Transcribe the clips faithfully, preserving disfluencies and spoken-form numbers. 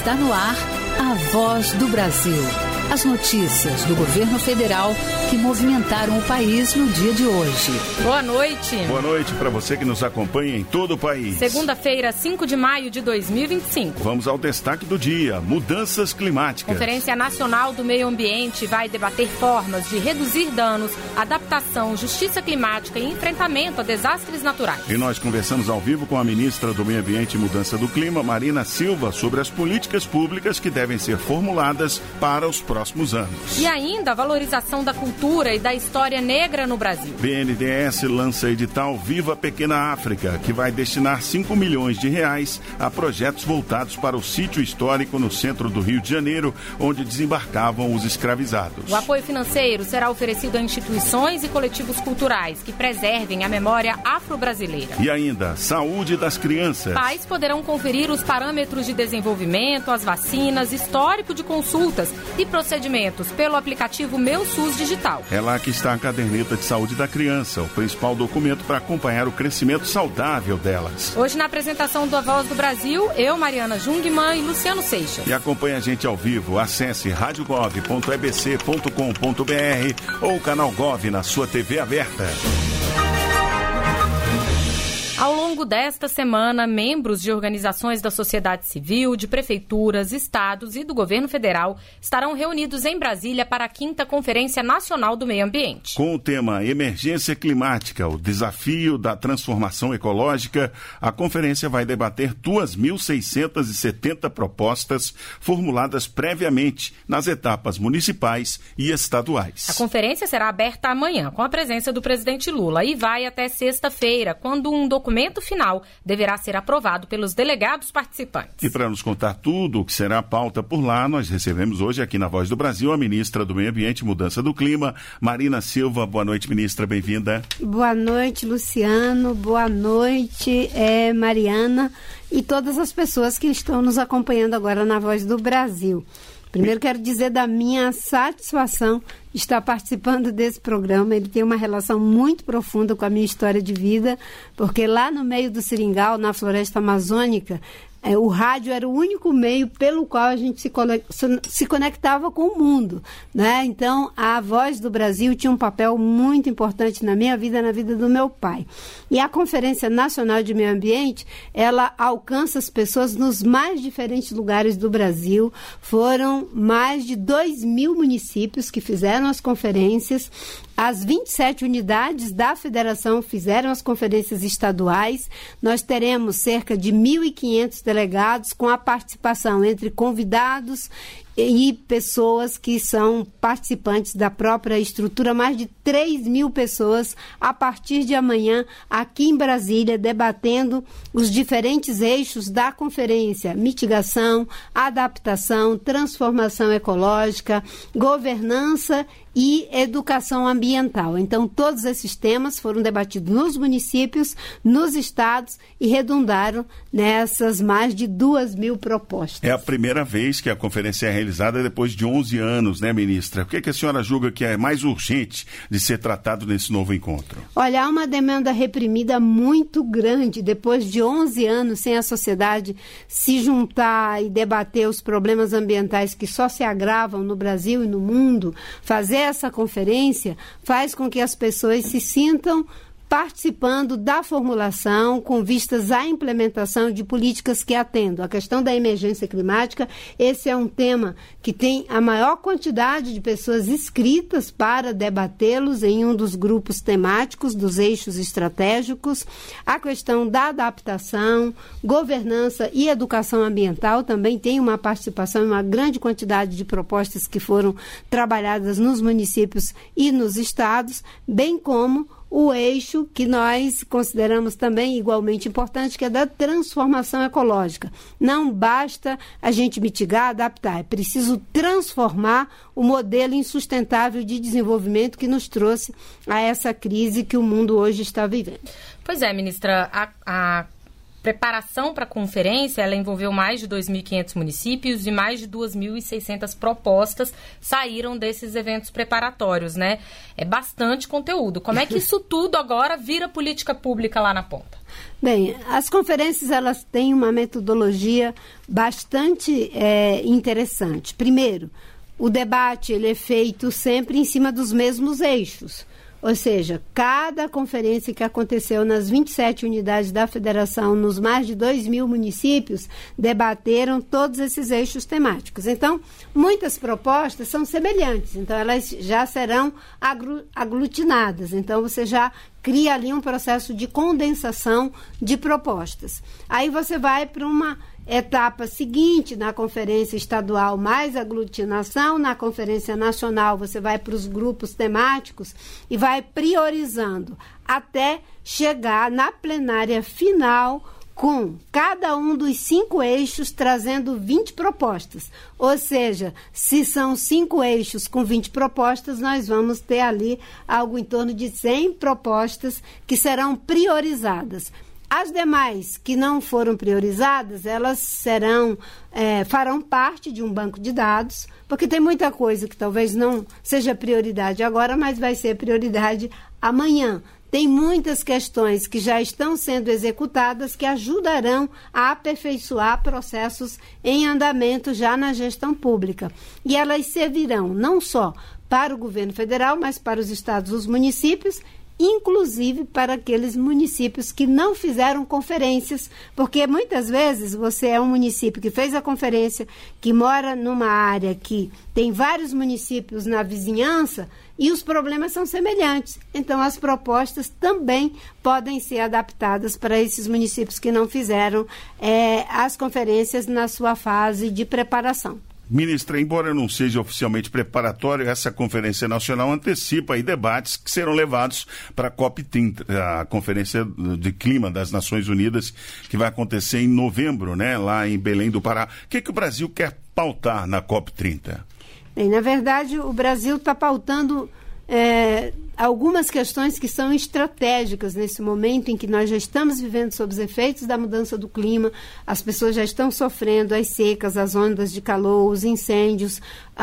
Está no ar a Voz do Brasil. As notícias do governo federal que movimentaram o país no dia de hoje. Boa noite. Boa noite para você que nos acompanha em todo o país. Segunda-feira, cinco de maio de dois mil e vinte e cinco. Vamos ao destaque do dia: mudanças climáticas. Conferência Nacional do Meio Ambiente vai debater formas de reduzir danos, adaptação, justiça climática e enfrentamento a desastres naturais. E nós conversamos ao vivo com a ministra do Meio Ambiente e Mudança do Clima, Marina Silva, sobre as políticas públicas que devem ser formuladas para os próximos anos. E ainda a valorização da cultura e da história negra no Brasil. B N D E S lança edital Viva Pequena África, que vai destinar cinco milhões de reais a projetos voltados para o sítio histórico no centro do Rio de Janeiro, onde desembarcavam os escravizados. O apoio financeiro será oferecido a instituições e coletivos culturais que preservem a memória afro-brasileira. E ainda, saúde das crianças. Pais poderão conferir os parâmetros de desenvolvimento, as vacinas, histórico de consultas e procedimentos pelo aplicativo Meu SUS Digital. É lá que está a caderneta de saúde da criança, o principal documento para acompanhar o crescimento saudável delas. Hoje, na apresentação da Voz do Brasil, eu, Mariana Jungmann e Luciano Seixas. E acompanhe a gente ao vivo. Acesse rádio gov ponto e b c ponto com ponto b r ou o canal Gov na sua T V aberta. Ao longo desta semana, membros de organizações da sociedade civil, de prefeituras, estados e do governo federal estarão reunidos em Brasília para a quinta Conferência Nacional do Meio Ambiente. Com o tema Emergência Climática, o desafio da transformação ecológica, a conferência vai debater duas mil seiscentas e setenta propostas formuladas previamente nas etapas municipais e estaduais. A conferência será aberta amanhã, com a presença do presidente Lula, e vai até sexta-feira, quando um documento O documento final deverá ser aprovado pelos delegados participantes. E para nos contar tudo o que será a pauta por lá, nós recebemos hoje aqui na Voz do Brasil a ministra do Meio Ambiente e Mudança do Clima, Marina Silva. Boa noite, ministra, bem-vinda. Boa noite, Luciano. Boa noite, é, Mariana e todas as pessoas que estão nos acompanhando agora na Voz do Brasil. Primeiro quero dizer da minha satisfação de estar participando desse programa. Ele tem uma relação muito profunda com a minha história de vida, porque lá no meio do Seringal, na floresta amazônica, é, o rádio era o único meio pelo qual a gente se, se conectava com o mundo, né? Então, a Voz do Brasil tinha um papel muito importante na minha vida, na vida do meu pai. E a Conferência Nacional de Meio Ambiente, ela alcança as pessoas nos mais diferentes lugares do Brasil. Foram mais de dois mil municípios que fizeram as conferências. As vinte e sete unidades da federação fizeram as conferências estaduais. Nós teremos cerca de mil e quinhentos delegados, com a participação entre convidados e pessoas que são participantes da própria estrutura, mais de três mil pessoas a partir de amanhã aqui em Brasília, debatendo os diferentes eixos da conferência: mitigação, adaptação, transformação ecológica, governança e educação ambiental. Então, todos esses temas foram debatidos nos municípios, nos estados e redundaram nessas mais de duas mil propostas. É a primeira vez que a conferência é realizada depois de onze anos, né, ministra? O que, é que a senhora julga que é mais urgente de ser tratado nesse novo encontro? Olha, há uma demanda reprimida muito grande. Depois de onze anos sem a sociedade se juntar e debater os problemas ambientais que só se agravam no Brasil e no mundo, fazer essa conferência faz com que as pessoas se sintam participando da formulação com vistas à implementação de políticas que atendam a questão da emergência climática. Esse é um tema que tem a maior quantidade de pessoas inscritas para debatê-los em um dos grupos temáticos dos eixos estratégicos. A questão da adaptação, governança e educação ambiental também tem uma participação em uma grande quantidade de propostas que foram trabalhadas nos municípios e nos estados, bem como o eixo que nós consideramos também igualmente importante, que é da transformação ecológica. Não basta a gente mitigar, adaptar, é preciso transformar o modelo insustentável de desenvolvimento que nos trouxe a essa crise que o mundo hoje está vivendo. Pois é, ministra, a, a preparação para a conferência, ela envolveu mais de dois mil e quinhentos municípios e mais de duas mil e seiscentas propostas saíram desses eventos preparatórios, né? É bastante conteúdo. Como é que isso tudo agora vira política pública lá na ponta? Bem, as conferências, elas têm uma metodologia bastante é, interessante. Primeiro, o debate ele é feito sempre em cima dos mesmos eixos. Ou seja, cada conferência que aconteceu nas vinte e sete unidades da federação, nos mais de dois mil municípios, debateram todos esses eixos temáticos. Então, muitas propostas são semelhantes, então elas já serão agru- aglutinadas. Então, você já cria ali um processo de condensação de propostas. Aí você vai para uma etapa seguinte, na conferência estadual, mais aglutinação, na conferência nacional você vai para os grupos temáticos e vai priorizando até chegar na plenária final com cada um dos cinco eixos trazendo vinte propostas. Ou seja, se são cinco eixos com vinte propostas, nós vamos ter ali algo em torno de cem propostas que serão priorizadas. As demais que não foram priorizadas, elas serão, é, farão parte de um banco de dados, porque tem muita coisa que talvez não seja prioridade agora, mas vai ser prioridade amanhã. Tem muitas questões que já estão sendo executadas que ajudarão a aperfeiçoar processos em andamento já na gestão pública. E elas servirão não só para o governo federal, mas para os estados e os municípios, inclusive para aqueles municípios que não fizeram conferências, porque muitas vezes você é um município que fez a conferência, que mora numa área que tem vários municípios na vizinhança e os problemas são semelhantes. Então, as propostas também podem ser adaptadas para esses municípios que não fizeram é, as conferências na sua fase de preparação. Ministra, embora não seja oficialmente preparatório, essa Conferência Nacional antecipa aí debates que serão levados para a COP trinta, a Conferência de Clima das Nações Unidas, que vai acontecer em novembro, né, lá em Belém do Pará. O que, que o Brasil quer pautar na COP trinta? Bem, na verdade, o Brasil está pautando é, algumas questões que são estratégicas nesse momento em que nós já estamos vivendo sob os efeitos da mudança do clima, as pessoas já estão sofrendo as secas, as ondas de calor, os incêndios,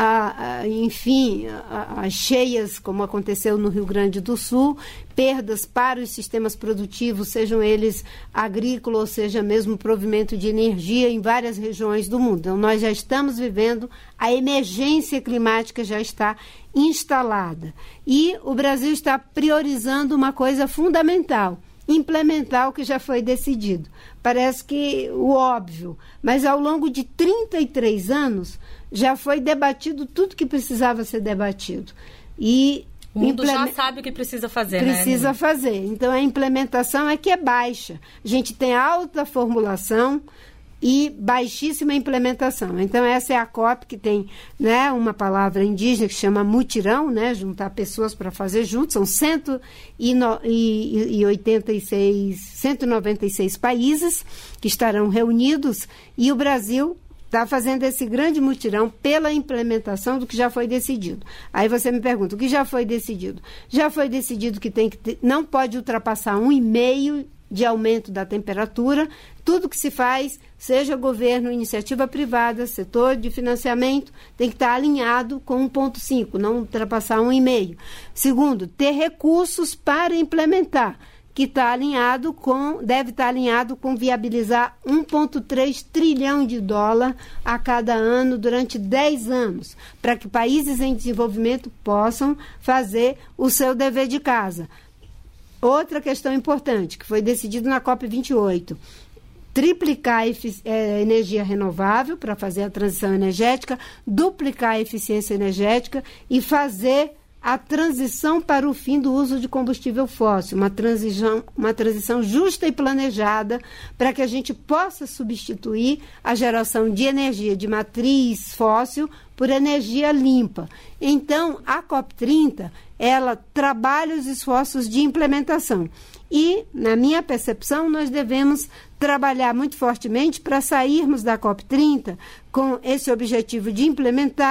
a, a, enfim, a, as cheias, como aconteceu no Rio Grande do Sul, perdas para os sistemas produtivos, sejam eles agrícolas, ou seja mesmo provimento de energia em várias regiões do mundo. Então, nós já estamos vivendo, a emergência climática já está instalada. E o Brasil está priorizando uma coisa fundamental, implementar o que já foi decidido. Parece que o óbvio, mas ao longo de trinta e três anos já foi debatido tudo que precisava ser debatido. E o mundo Impleme... já sabe o que precisa fazer, precisa né? Precisa fazer. Então, a implementação é que é baixa. A gente tem alta formulação e baixíssima implementação. Então, essa é a COP que tem, né, uma palavra indígena que chama mutirão, né, juntar pessoas para fazer juntos. São cento e oitenta e seis, cento e noventa e seis países que estarão reunidos e o Brasil está fazendo esse grande mutirão pela implementação do que já foi decidido. Aí você me pergunta, o que já foi decidido? Já foi decidido que, tem que ter, não pode ultrapassar um vírgula cinco de aumento da temperatura. Tudo que se faz, seja governo, iniciativa privada, setor de financiamento, tem que estar alinhado com um vírgula cinco, não ultrapassar um vírgula cinco. Segundo, ter recursos para implementar, que está alinhado com, deve estar alinhado com viabilizar um vírgula três trilhão de dólar a cada ano durante dez anos, para que países em desenvolvimento possam fazer o seu dever de casa. Outra questão importante, que foi decidido na COP vinte e oito, triplicar a efici- é, energia renovável para fazer a transição energética, duplicar a eficiência energética e fazer a transição para o fim do uso de combustível fóssil, uma transição, uma transição justa e planejada para que a gente possa substituir a geração de energia de matriz fóssil por energia limpa. Então, a COP trinta, ela trabalha os esforços de implementação. E, na minha percepção, nós devemos trabalhar muito fortemente para sairmos da COP trinta com esse objetivo de implementar,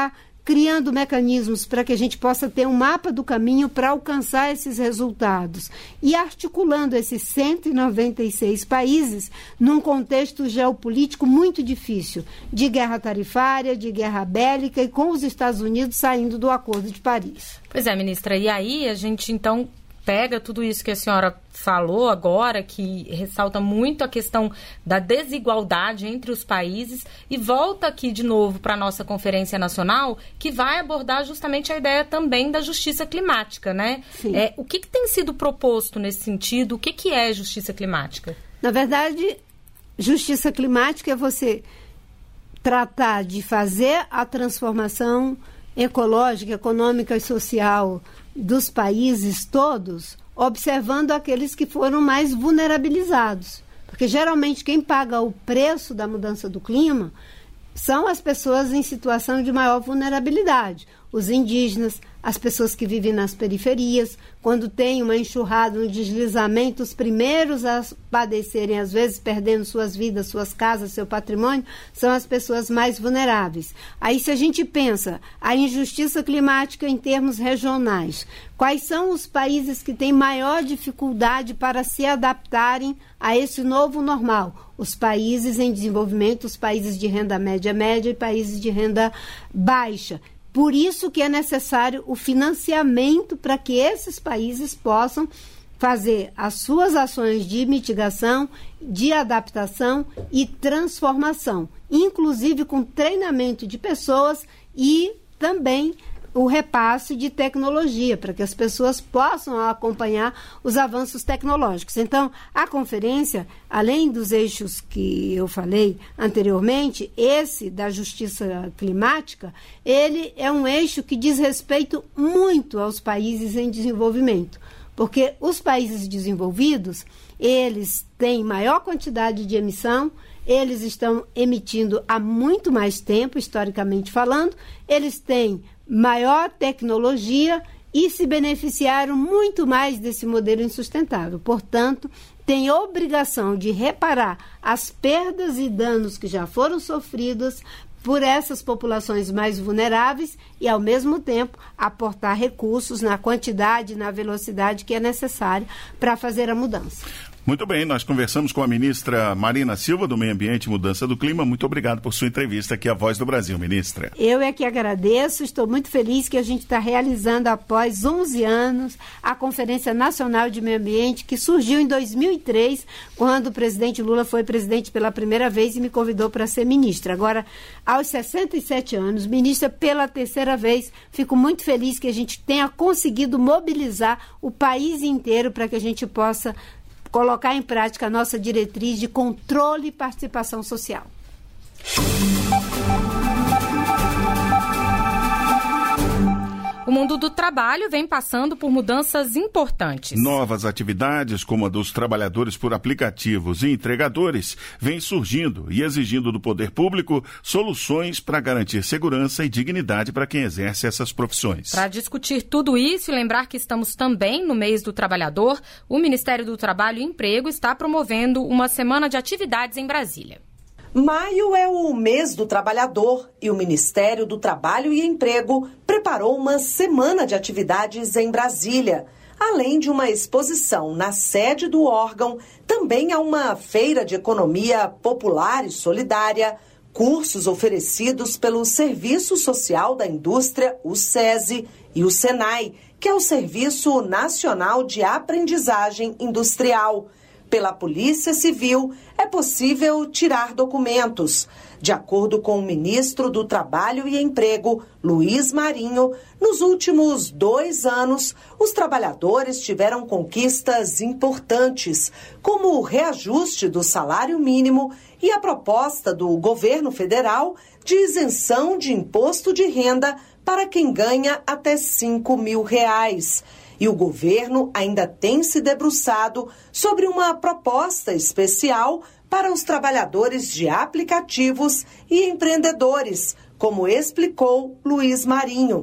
criando mecanismos para que a gente possa ter um mapa do caminho para alcançar esses resultados e articulando esses cento e noventa e seis países num contexto geopolítico muito difícil, de guerra tarifária, de guerra bélica e com os Estados Unidos saindo do Acordo de Paris. Pois é, ministra, e aí a gente então pega tudo isso que a senhora falou agora, que ressalta muito a questão da desigualdade entre os países, e volta aqui de novo para a nossa Conferência Nacional, que vai abordar justamente a ideia também da justiça climática, né? Sim. É, o que, que tem sido proposto nesse sentido? O que, que é justiça climática? Na verdade, justiça climática é você tratar de fazer a transformação ecológica, econômica e social dos países todos, observando aqueles que foram mais vulnerabilizados. Porque geralmente quem paga o preço da mudança do clima são as pessoas em situação de maior vulnerabilidade. Os indígenas, as pessoas que vivem nas periferias, quando tem uma enxurrada, um deslizamento, os primeiros a padecerem, às vezes perdendo suas vidas, suas casas, seu patrimônio, são as pessoas mais vulneráveis. Aí, se a gente pensa a injustiça climática em termos regionais, quais são os países que têm maior dificuldade para se adaptarem a esse novo normal? Os países em desenvolvimento, os países de renda média média e países de renda baixa. Por isso que é necessário o financiamento para que esses países possam fazer as suas ações de mitigação, de adaptação e transformação, inclusive com treinamento de pessoas e também o repasse de tecnologia, para que as pessoas possam acompanhar os avanços tecnológicos. Então, a conferência, além dos eixos que eu falei anteriormente, esse da justiça climática, ele é um eixo que diz respeito muito aos países em desenvolvimento, porque os países desenvolvidos, eles têm maior quantidade de emissão, eles estão emitindo há muito mais tempo, historicamente falando, eles têm maior tecnologia e se beneficiaram muito mais desse modelo insustentável. Portanto, tem obrigação de reparar as perdas e danos que já foram sofridos por essas populações mais vulneráveis e, ao mesmo tempo, aportar recursos na quantidade e na velocidade que é necessária para fazer a mudança. Muito bem, nós conversamos com a ministra Marina Silva, do Meio Ambiente e Mudança do Clima. Muito obrigado por sua entrevista aqui à Voz do Brasil, ministra. Eu é que agradeço, estou muito feliz que a gente está realizando após onze anos a Conferência Nacional de Meio Ambiente, que surgiu em dois mil e três, quando o presidente Lula foi presidente pela primeira vez e me convidou para ser ministra. Agora, aos sessenta e sete anos, ministra pela terceira vez, fico muito feliz que a gente tenha conseguido mobilizar o país inteiro para que a gente possa colocar em prática a nossa diretriz de controle e participação social. O mundo do trabalho vem passando por mudanças importantes. Novas atividades, como a dos trabalhadores por aplicativos e entregadores, vêm surgindo e exigindo do poder público soluções para garantir segurança e dignidade para quem exerce essas profissões. Para discutir tudo isso e lembrar que estamos também no mês do trabalhador, o Ministério do Trabalho e Emprego está promovendo uma semana de atividades em Brasília. Maio é o mês do trabalhador e o Ministério do Trabalho e Emprego preparou uma semana de atividades em Brasília. Além de uma exposição na sede do órgão, também há uma feira de economia popular e solidária, cursos oferecidos pelo Serviço Social da Indústria, o SESI, e o SENAI, que é o Serviço Nacional de Aprendizagem Industrial. Pela Polícia Civil, é possível tirar documentos. De acordo com o ministro do Trabalho e Emprego, Luiz Marinho, nos últimos dois anos, os trabalhadores tiveram conquistas importantes, como o reajuste do salário mínimo e a proposta do governo federal de isenção de imposto de renda para quem ganha até cinco mil reais. E o governo ainda tem se debruçado sobre uma proposta especial para os trabalhadores de aplicativos e empreendedores, como explicou Luiz Marinho.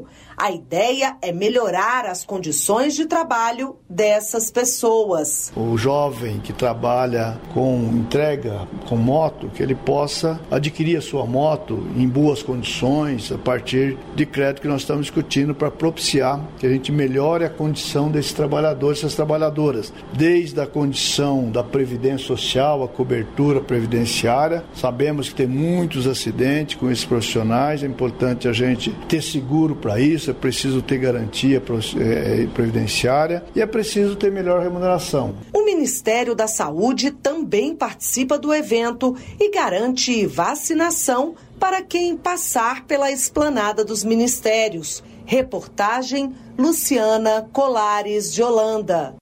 A ideia é melhorar as condições de trabalho dessas pessoas. O jovem que trabalha com entrega, com moto, que ele possa adquirir a sua moto em boas condições, a partir de crédito que nós estamos discutindo para propiciar que a gente melhore a condição desses trabalhadores e essas trabalhadoras, desde a condição da previdência social, a cobertura previdenciária. Sabemos que tem muitos acidentes com esses profissionais, é importante a gente ter seguro para isso, é preciso ter garantia previdenciária e é preciso ter melhor remuneração. O Ministério da Saúde também participa do evento e garante vacinação para quem passar pela esplanada dos ministérios. Reportagem Luciana Colares de Holanda.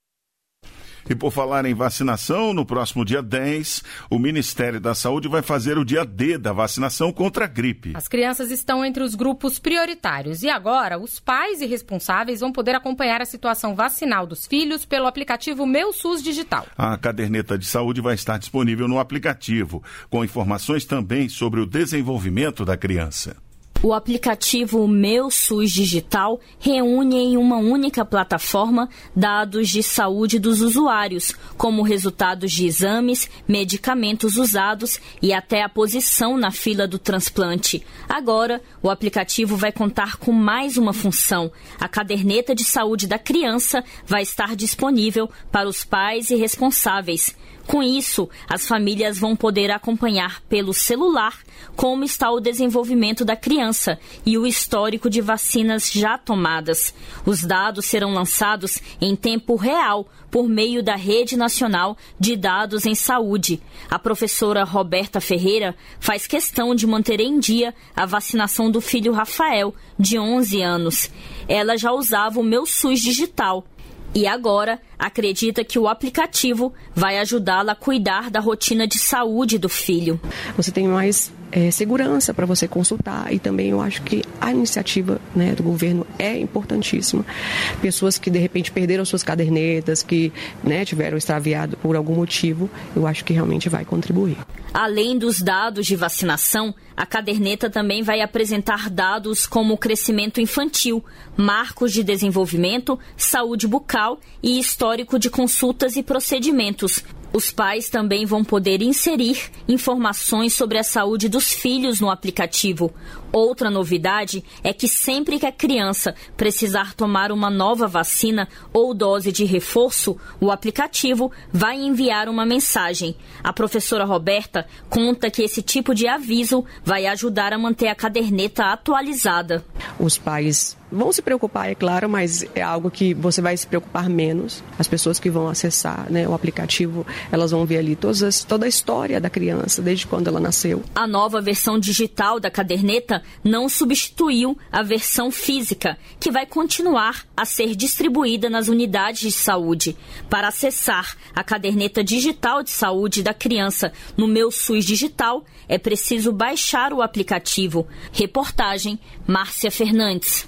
E por falar em vacinação, no próximo dia dez, o Ministério da Saúde vai fazer o dia D da vacinação contra a gripe. As crianças estão entre os grupos prioritários e agora os pais e responsáveis vão poder acompanhar a situação vacinal dos filhos pelo aplicativo Meu SUS Digital. A caderneta de saúde vai estar disponível no aplicativo, com informações também sobre o desenvolvimento da criança. O aplicativo Meu SUS Digital reúne em uma única plataforma dados de saúde dos usuários, como resultados de exames, medicamentos usados e até a posição na fila do transplante. Agora, o aplicativo vai contar com mais uma função. A caderneta de saúde da criança vai estar disponível para os pais e responsáveis. Com isso, as famílias vão poder acompanhar pelo celular como está o desenvolvimento da criança e o histórico de vacinas já tomadas. Os dados serão lançados em tempo real por meio da Rede Nacional de Dados em Saúde. A professora Roberta Ferreira faz questão de manter em dia a vacinação do filho Rafael, de onze anos. Ela já usava o Meu SUS Digital. E agora acredita que o aplicativo vai ajudá-la a cuidar da rotina de saúde do filho. Você tem mais é, segurança para você consultar e também eu acho que a iniciativa, né, do governo é importantíssima. Pessoas que de repente perderam suas cadernetas, que, né, tiveram extraviado por algum motivo, eu acho que realmente vai contribuir. Além dos dados de vacinação, a caderneta também vai apresentar dados como o crescimento infantil, marcos de desenvolvimento, saúde bucal e histórico de consultas e procedimentos. Os pais também vão poder inserir informações sobre a saúde dos filhos no aplicativo. Outra novidade é que sempre que a criança precisar tomar uma nova vacina ou dose de reforço, o aplicativo vai enviar uma mensagem. A professora Roberta conta que esse tipo de aviso vai ajudar a manter a caderneta atualizada. Os pais vão se preocupar, é claro, mas é algo que você vai se preocupar menos. As pessoas que vão acessar, né, o aplicativo, elas vão ver ali todas as, toda a história da criança, desde quando ela nasceu. A nova versão digital da caderneta não substituiu a versão física, que vai continuar a ser distribuída nas unidades de saúde. Para acessar a caderneta digital de saúde da criança no Meu SUS Digital, é preciso baixar o aplicativo. Reportagem Márcia Fernandes.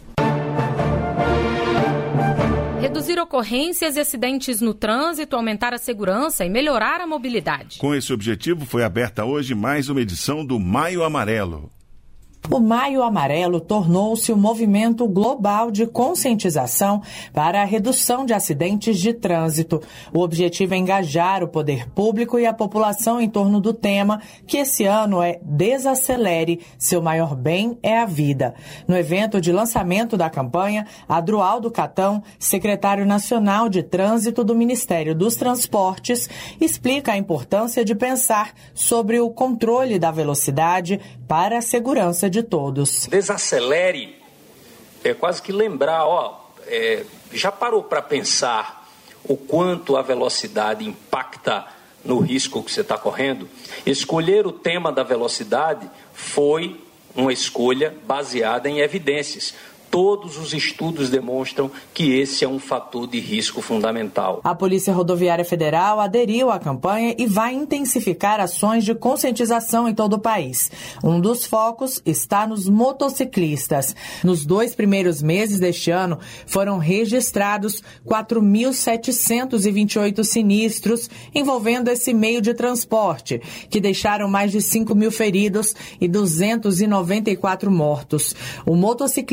Reduzir ocorrências e acidentes no trânsito, aumentar a segurança e melhorar a mobilidade. Com esse objetivo, foi aberta hoje mais uma edição do Maio Amarelo. O Maio Amarelo tornou-se um movimento global de conscientização para a redução de acidentes de trânsito. O objetivo é engajar o poder público e a população em torno do tema, que esse ano é Desacelere, seu maior bem é a vida. No evento de lançamento da campanha, Adroaldo Catão, secretário nacional de trânsito do Ministério dos Transportes, explica a importância de pensar sobre o controle da velocidade para a segurança de todos. Desacelere é quase que lembrar, ó, é, já parou para pensar o quanto a velocidade impacta no risco que você está correndo? Escolher o tema da velocidade foi uma escolha baseada em evidências. Todos os estudos demonstram que esse é um fator de risco fundamental. A Polícia Rodoviária Federal aderiu à campanha e vai intensificar ações de conscientização em todo o país. Um dos focos está nos motociclistas. Nos dois primeiros meses deste ano, foram registrados quatro mil setecentos e vinte e oito sinistros envolvendo esse meio de transporte, que deixaram mais de cinco mil feridos e duzentos e noventa e quatro mortos. O motociclista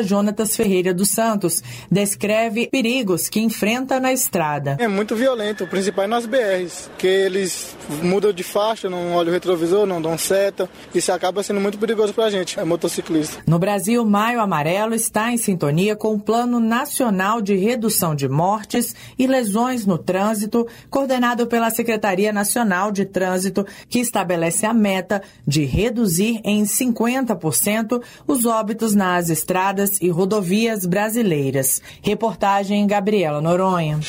Jonatas Ferreira dos Santos descreve perigos que enfrenta na estrada. É muito violento, o principal é nas B Rs, que eles mudam de faixa, não olham o retrovisor, não dão seta. Isso acaba sendo muito perigoso pra gente, é motociclista. No Brasil, Maio Amarelo está em sintonia com o Plano Nacional de Redução de Mortes e Lesões no Trânsito, coordenado pela Secretaria Nacional de Trânsito, que estabelece a meta de reduzir em cinquenta por cento os óbitos nas estradas e rodovias brasileiras. Reportagem Gabriela Noronha.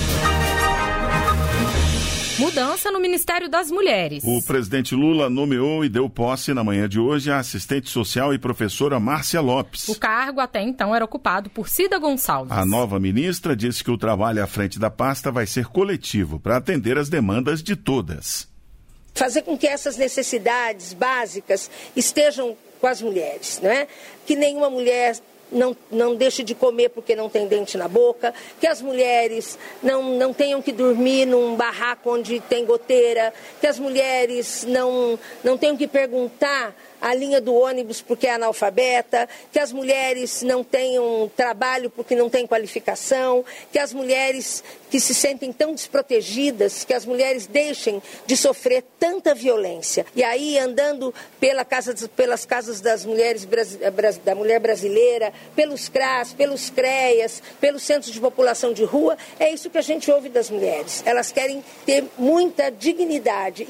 Mudança no Ministério das Mulheres. O presidente Lula nomeou e deu posse na manhã de hoje a assistente social e professora Márcia Lopes. O cargo até então era ocupado por Cida Gonçalves. A nova ministra disse que o trabalho à frente da pasta vai ser coletivo para atender as demandas de todas. Fazer com que essas necessidades básicas estejam com as mulheres, não é? Que nenhuma mulher não, não deixe de comer porque não tem dente na boca, que as mulheres não, não tenham que dormir num barraco onde tem goteira, que as mulheres não, não tenham que perguntar a linha do ônibus porque é analfabeta, que as mulheres não tenham trabalho porque não têm qualificação, que as mulheres que se sentem tão desprotegidas, que as mulheres deixem de sofrer tanta violência. E aí, andando pela casa, pelas casas das mulheres, da mulher brasileira, pelos C R A S, pelos CREAS, pelos centros de população de rua, é isso que a gente ouve das mulheres. Elas querem ter muita dignidade.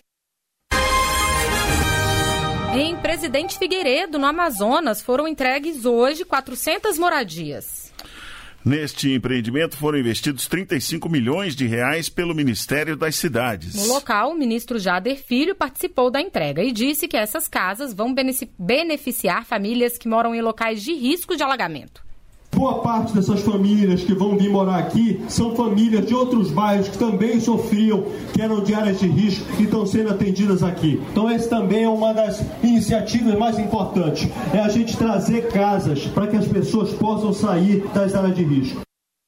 Em Presidente Figueiredo, no Amazonas, foram entregues hoje quatrocentas moradias. Neste empreendimento foram investidos trinta e cinco milhões de reais pelo Ministério das Cidades. No local, o ministro Jader Filho participou da entrega e disse que essas casas vão beneficiar famílias que moram em locais de risco de alagamento. Boa parte dessas famílias que vão vir morar aqui são famílias de outros bairros que também sofriam, que eram de áreas de risco e estão sendo atendidas aqui. Então esse também é uma das iniciativas mais importantes, é a gente trazer casas para que as pessoas possam sair das áreas de risco.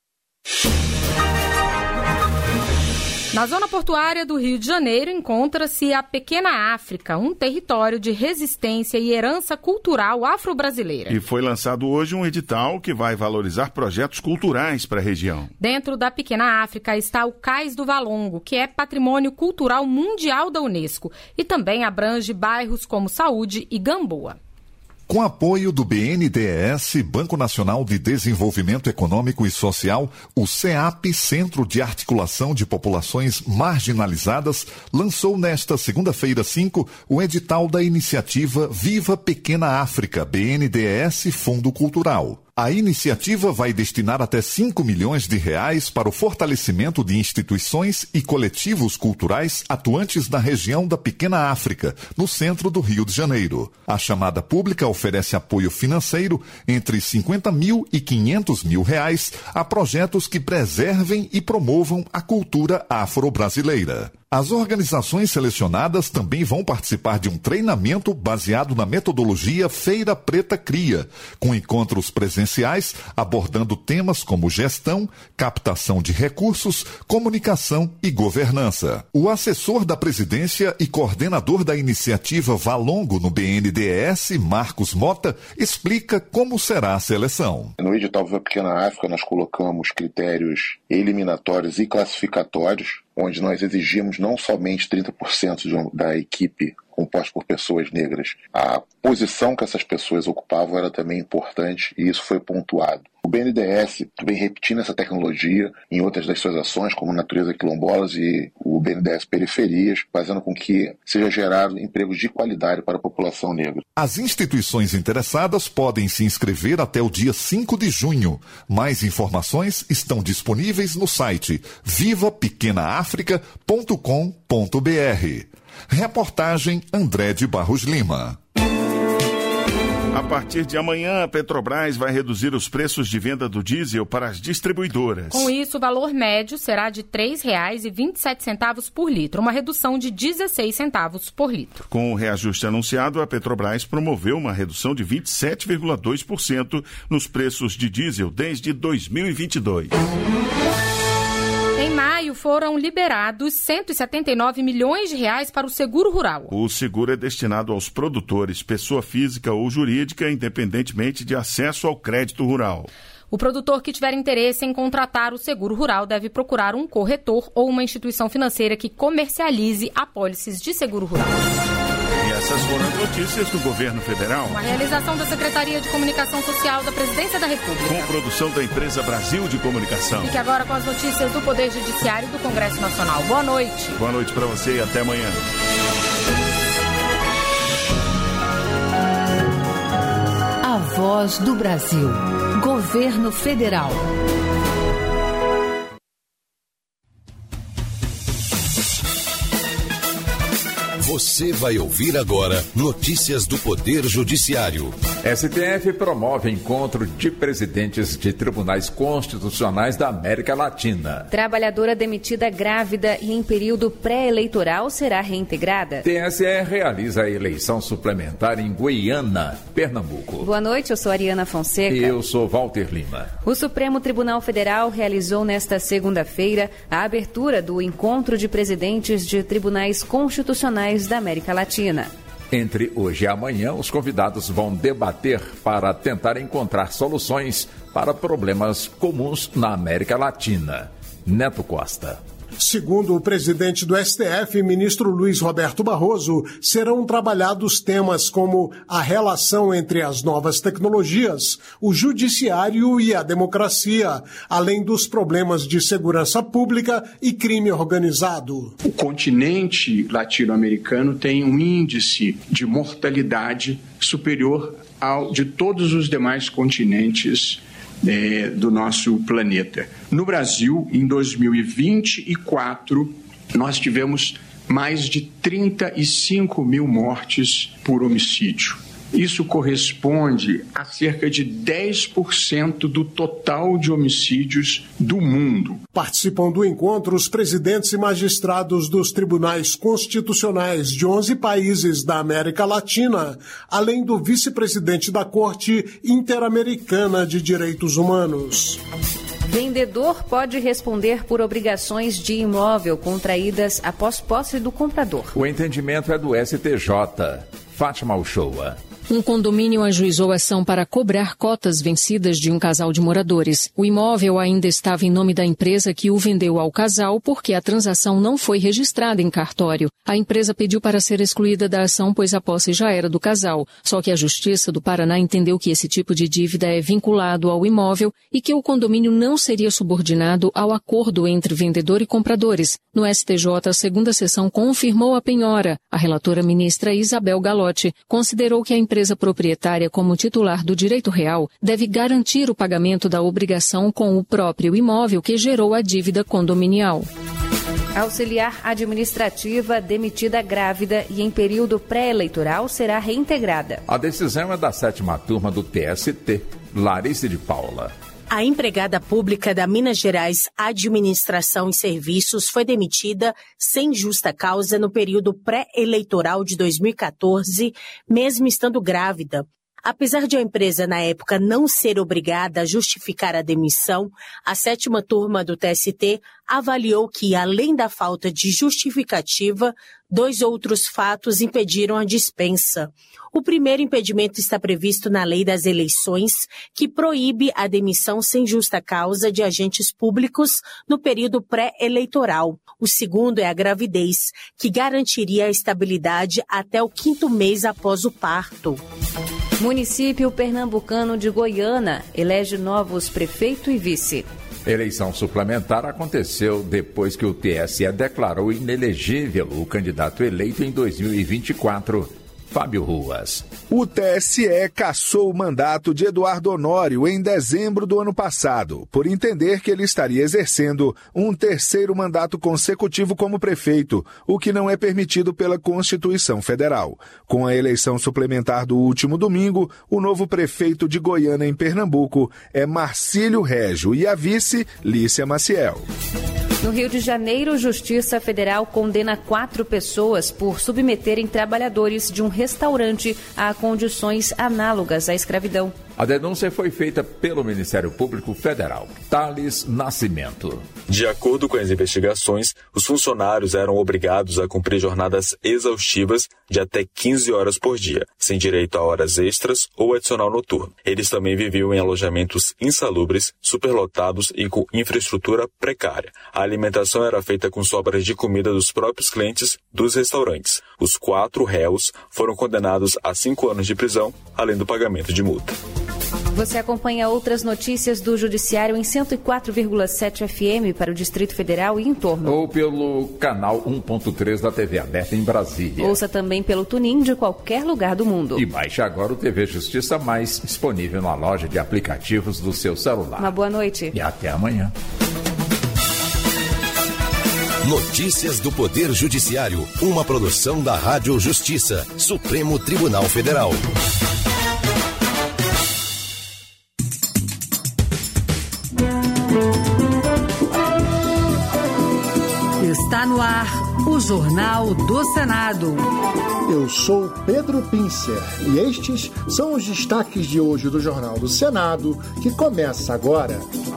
Na zona portuária do Rio de Janeiro encontra-se a Pequena África, um território de resistência e herança cultural afro-brasileira. E foi lançado hoje um edital que vai valorizar projetos culturais para a região. Dentro da Pequena África está o Cais do Valongo, que é Patrimônio Cultural Mundial da Unesco e também abrange bairros como Saúde e Gamboa. Com apoio do B N D E S, Banco Nacional de Desenvolvimento Econômico e Social, o CEAP, Centro de Articulação de Populações Marginalizadas, lançou nesta segunda-feira cinco o edital da iniciativa Viva Pequena África, B N D E S Fundo Cultural. A iniciativa vai destinar até cinco milhões de reais para o fortalecimento de instituições e coletivos culturais atuantes na região da Pequena África, no centro do Rio de Janeiro. A chamada pública oferece apoio financeiro entre cinquenta mil e quinhentos mil reais a projetos que preservem e promovam a cultura afro-brasileira. As organizações selecionadas também vão participar de um treinamento baseado na metodologia Feira Preta Cria, com encontros presenciais abordando temas como gestão, captação de recursos, comunicação e governança. O assessor da presidência e coordenador da iniciativa Valongo no B N D E S, Marcos Mota, explica como será a seleção. No edital Viva Pequena África nós colocamos critérios eliminatórios e classificatórios, onde nós exigimos não somente trinta por cento de, da equipe composta por pessoas negras. A posição que essas pessoas ocupavam era também importante e isso foi pontuado. O B N D E S vem repetindo essa tecnologia em outras das suas ações, como Natureza Quilombolas e o B N D E S Periferias, fazendo com que seja gerado empregos de qualidade para a população negra. As instituições interessadas podem se inscrever até o dia cinco de junho. Mais informações estão disponíveis no site viva pequena áfrica ponto com ponto b r. Reportagem André de Barros Lima. A partir de amanhã, a Petrobras vai reduzir os preços de venda do diesel para as distribuidoras. Com isso, o valor médio será de três reais e vinte e sete centavos por litro, uma redução de dezesseis centavos por litro. Com o reajuste anunciado, a Petrobras promoveu uma redução de vinte e sete vírgula dois por cento nos preços de diesel desde dois mil e vinte e dois. Em maio, foram liberados cento e setenta e nove milhões de reais para o seguro rural. O seguro é destinado aos produtores, pessoa física ou jurídica, independentemente de acesso ao crédito rural. O produtor que tiver interesse em contratar o seguro rural deve procurar um corretor ou uma instituição financeira que comercialize apólices de seguro rural. E essas foram as notícias do Governo Federal. Uma realização da Secretaria de Comunicação Social da Presidência da República. Com produção da empresa Brasil de Comunicação. Fique agora com as notícias do Poder Judiciário do Congresso Nacional. Boa noite. Boa noite para você e até amanhã. A Voz do Brasil. Governo Federal. Você vai ouvir agora notícias do Poder Judiciário. S T F promove encontro de presidentes de tribunais constitucionais da América Latina. Trabalhadora demitida grávida e em período pré-eleitoral será reintegrada. T S E realiza a eleição suplementar em Goiânia, Pernambuco. Boa noite, eu sou Ariana Fonseca. E eu sou Walter Lima. O Supremo Tribunal Federal realizou nesta segunda-feira a abertura do encontro de presidentes de tribunais constitucionais da América Latina. Entre hoje e amanhã, os convidados vão debater para tentar encontrar soluções para problemas comuns na América Latina. Neto Costa. Segundo o presidente do S T F, ministro Luiz Roberto Barroso, serão trabalhados temas como a relação entre as novas tecnologias, o judiciário e a democracia, além dos problemas de segurança pública e crime organizado. O continente latino-americano tem um índice de mortalidade superior ao de todos os demais continentes É, do nosso planeta. No Brasil, em dois mil e vinte e quatro, nós tivemos mais de trinta e cinco mil mortes por homicídio. Isso corresponde a cerca de dez por cento do total de homicídios do mundo. Participam do encontro os presidentes e magistrados dos tribunais constitucionais de onze países da América Latina, além do vice-presidente da Corte Interamericana de Direitos Humanos. Vendedor pode responder por obrigações de imóvel contraídas após posse do comprador. O entendimento é do S T J. Fátima Uchoa. Um condomínio ajuizou ação para cobrar cotas vencidas de um casal de moradores. O imóvel ainda estava em nome da empresa que o vendeu ao casal porque a transação não foi registrada em cartório. A empresa pediu para ser excluída da ação, pois a posse já era do casal. Só que a Justiça do Paraná entendeu que esse tipo de dívida é vinculado ao imóvel e que o condomínio não seria subordinado ao acordo entre vendedor e compradores. No S T J, a segunda sessão confirmou a penhora. A relatora ministra Isabel Galotti considerou que a empresa proprietária, como titular do direito real, deve garantir o pagamento da obrigação com o próprio imóvel que gerou a dívida condominial. Auxiliar administrativa demitida grávida e em período pré-eleitoral será reintegrada. A decisão é da sétima turma do T S T, Larissa de Paula. A empregada pública da Minas Gerais Administração e Serviços foi demitida sem justa causa no período pré-eleitoral de dois mil e quatorze, mesmo estando grávida. Apesar de a empresa, na época, não ser obrigada a justificar a demissão, a sétima turma do T S T avaliou que, além da falta de justificativa, dois outros fatos impediram a dispensa. O primeiro impedimento está previsto na Lei das Eleições, que proíbe a demissão sem justa causa de agentes públicos no período pré-eleitoral. O segundo é a gravidez, que garantiria a estabilidade até o quinto mês após o parto. Município pernambucano de Goiânia elege novos prefeito e vice. Eleição suplementar aconteceu depois que o T S E declarou inelegível o candidato eleito em dois mil e vinte e quatro. Fábio Ruas. O T S E cassou o mandato de Eduardo Honório em dezembro do ano passado, por entender que ele estaria exercendo um terceiro mandato consecutivo como prefeito, o que não é permitido pela Constituição Federal. Com a eleição suplementar do último domingo, o novo prefeito de Goiânia, em Pernambuco, é Marcílio Régio e a vice, Lícia Maciel. No Rio de Janeiro, Justiça Federal condena quatro pessoas por submeterem trabalhadores de um restaurante a condições análogas à escravidão. A denúncia foi feita pelo Ministério Público Federal. Thales Nascimento. De acordo com as investigações, os funcionários eram obrigados a cumprir jornadas exaustivas de até quinze horas por dia, sem direito a horas extras ou adicional noturno. Eles também viviam em alojamentos insalubres, superlotados e com infraestrutura precária. A alimentação era feita com sobras de comida dos próprios clientes dos restaurantes. Os quatro réus foram condenados a cinco anos de prisão, além do pagamento de multa. Você acompanha outras notícias do Judiciário em cento e quatro vírgula sete F M para o Distrito Federal e em torno. Ou pelo canal um ponto três da T V aberta em Brasília. Ouça também pelo TuneIn de qualquer lugar do mundo. E baixe agora o T V Justiça Mais, disponível na loja de aplicativos do seu celular. Uma boa noite. E até amanhã. Notícias do Poder Judiciário, uma produção da Rádio Justiça, Supremo Tribunal Federal. Está no ar o Jornal do Senado. Eu sou Pedro Pincer e estes são os destaques de hoje do Jornal do Senado, que começa agora.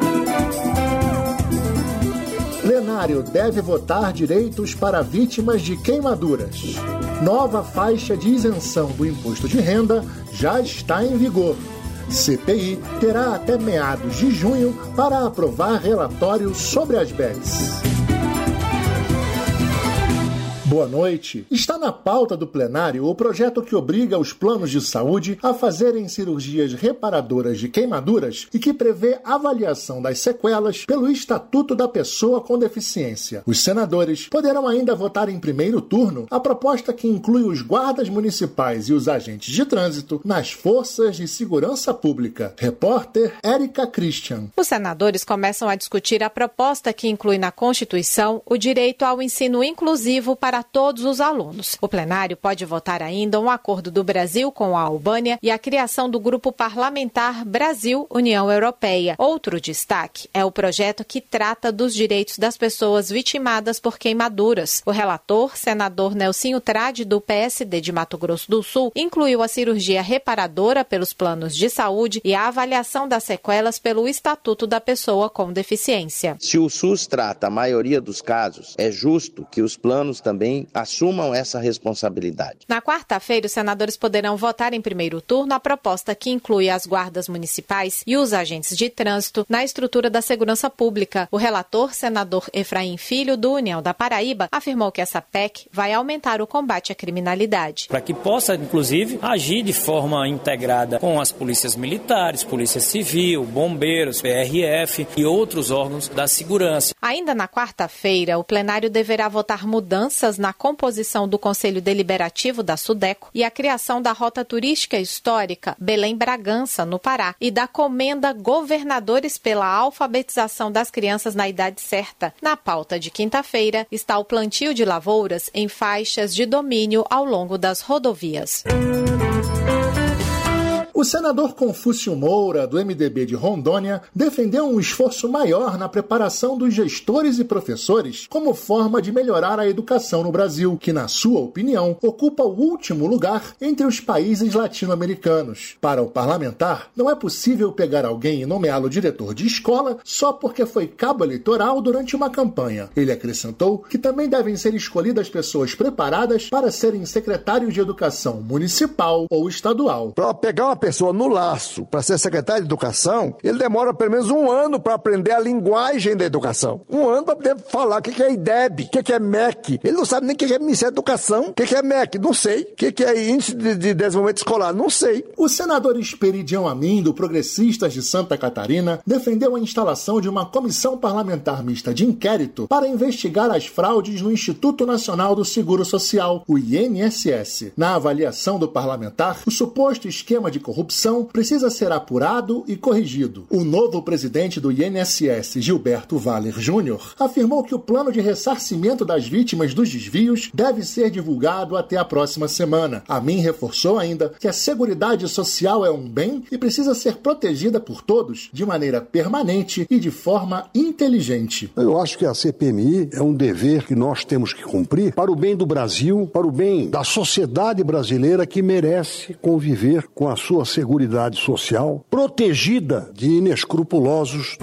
Plenário deve votar direitos para vítimas de queimaduras. Nova faixa de isenção do imposto de renda já está em vigor. C P I terá até meados de junho para aprovar relatório sobre as B E S. Boa noite. Está na pauta do plenário o projeto que obriga os planos de saúde a fazerem cirurgias reparadoras de queimaduras e que prevê avaliação das sequelas pelo Estatuto da Pessoa com Deficiência. Os senadores poderão ainda votar em primeiro turno a proposta que inclui os guardas municipais e os agentes de trânsito nas forças de segurança pública. Repórter Érica Christian. Os senadores começam a discutir a proposta que inclui na Constituição o direito ao ensino inclusivo para todos os alunos. O plenário pode votar ainda um acordo do Brasil com a Albânia e a criação do Grupo Parlamentar Brasil-União Europeia. Outro destaque é o projeto que trata dos direitos das pessoas vitimadas por queimaduras. O relator, senador Nelsinho Trade, do P S D de Mato Grosso do Sul, incluiu a cirurgia reparadora pelos planos de saúde e a avaliação das sequelas pelo Estatuto da Pessoa com Deficiência. Se o SUS trata a maioria dos casos, é justo que os planos também assumam essa responsabilidade. Na quarta-feira, os senadores poderão votar em primeiro turno a proposta que inclui as guardas municipais e os agentes de trânsito na estrutura da segurança pública. O relator, senador Efraim Filho, do União da Paraíba, afirmou que essa P E C vai aumentar o combate à criminalidade. Para que possa, inclusive, agir de forma integrada com as polícias militares, polícia civil, bombeiros, P R F e outros órgãos da segurança. Ainda na quarta-feira, o plenário deverá votar mudanças na composição do Conselho Deliberativo da SUDECO e a criação da Rota Turística Histórica Belém-Bragança, no Pará, e da Comenda Governadores pela Alfabetização das Crianças na Idade Certa. Na pauta de quinta-feira está o plantio de lavouras em faixas de domínio ao longo das rodovias. O senador Confúcio Moura, do M D B de Rondônia, defendeu um esforço maior na preparação dos gestores e professores como forma de melhorar a educação no Brasil, que, na sua opinião, ocupa o último lugar entre os países latino-americanos. Para o parlamentar, não é possível pegar alguém e nomeá-lo diretor de escola só porque foi cabo eleitoral durante uma campanha. Ele acrescentou que também devem ser escolhidas pessoas preparadas para serem secretários de educação municipal ou estadual. Para pegar uma pessoa no laço para ser secretário de educação, ele demora pelo menos um ano para aprender a linguagem da educação. Um ano para poder falar o que é I D E B, o que é M E C. Ele não sabe nem o que é Ministério da Educação, o que é M E C, não sei. O que é Índice de, de Desenvolvimento Escolar, não sei. O senador Esperidião Amin, do Progressistas de Santa Catarina, defendeu a instalação de uma comissão parlamentar mista de inquérito para investigar as fraudes no Instituto Nacional do Seguro Social, o I N S S. Na avaliação do parlamentar, o suposto esquema de corrupção precisa ser apurado e corrigido. O novo presidente do I N S S, Gilberto Valer Júnior, afirmou que o plano de ressarcimento das vítimas dos desvios deve ser divulgado até a próxima semana. Amin reforçou ainda que a Seguridade Social é um bem e precisa ser protegida por todos de maneira permanente e de forma inteligente. Eu acho que a C P M I é um dever que nós temos que cumprir para o bem do Brasil, para o bem da sociedade brasileira que merece conviver com a sua sua seguridade social protegida de inescrupulosos.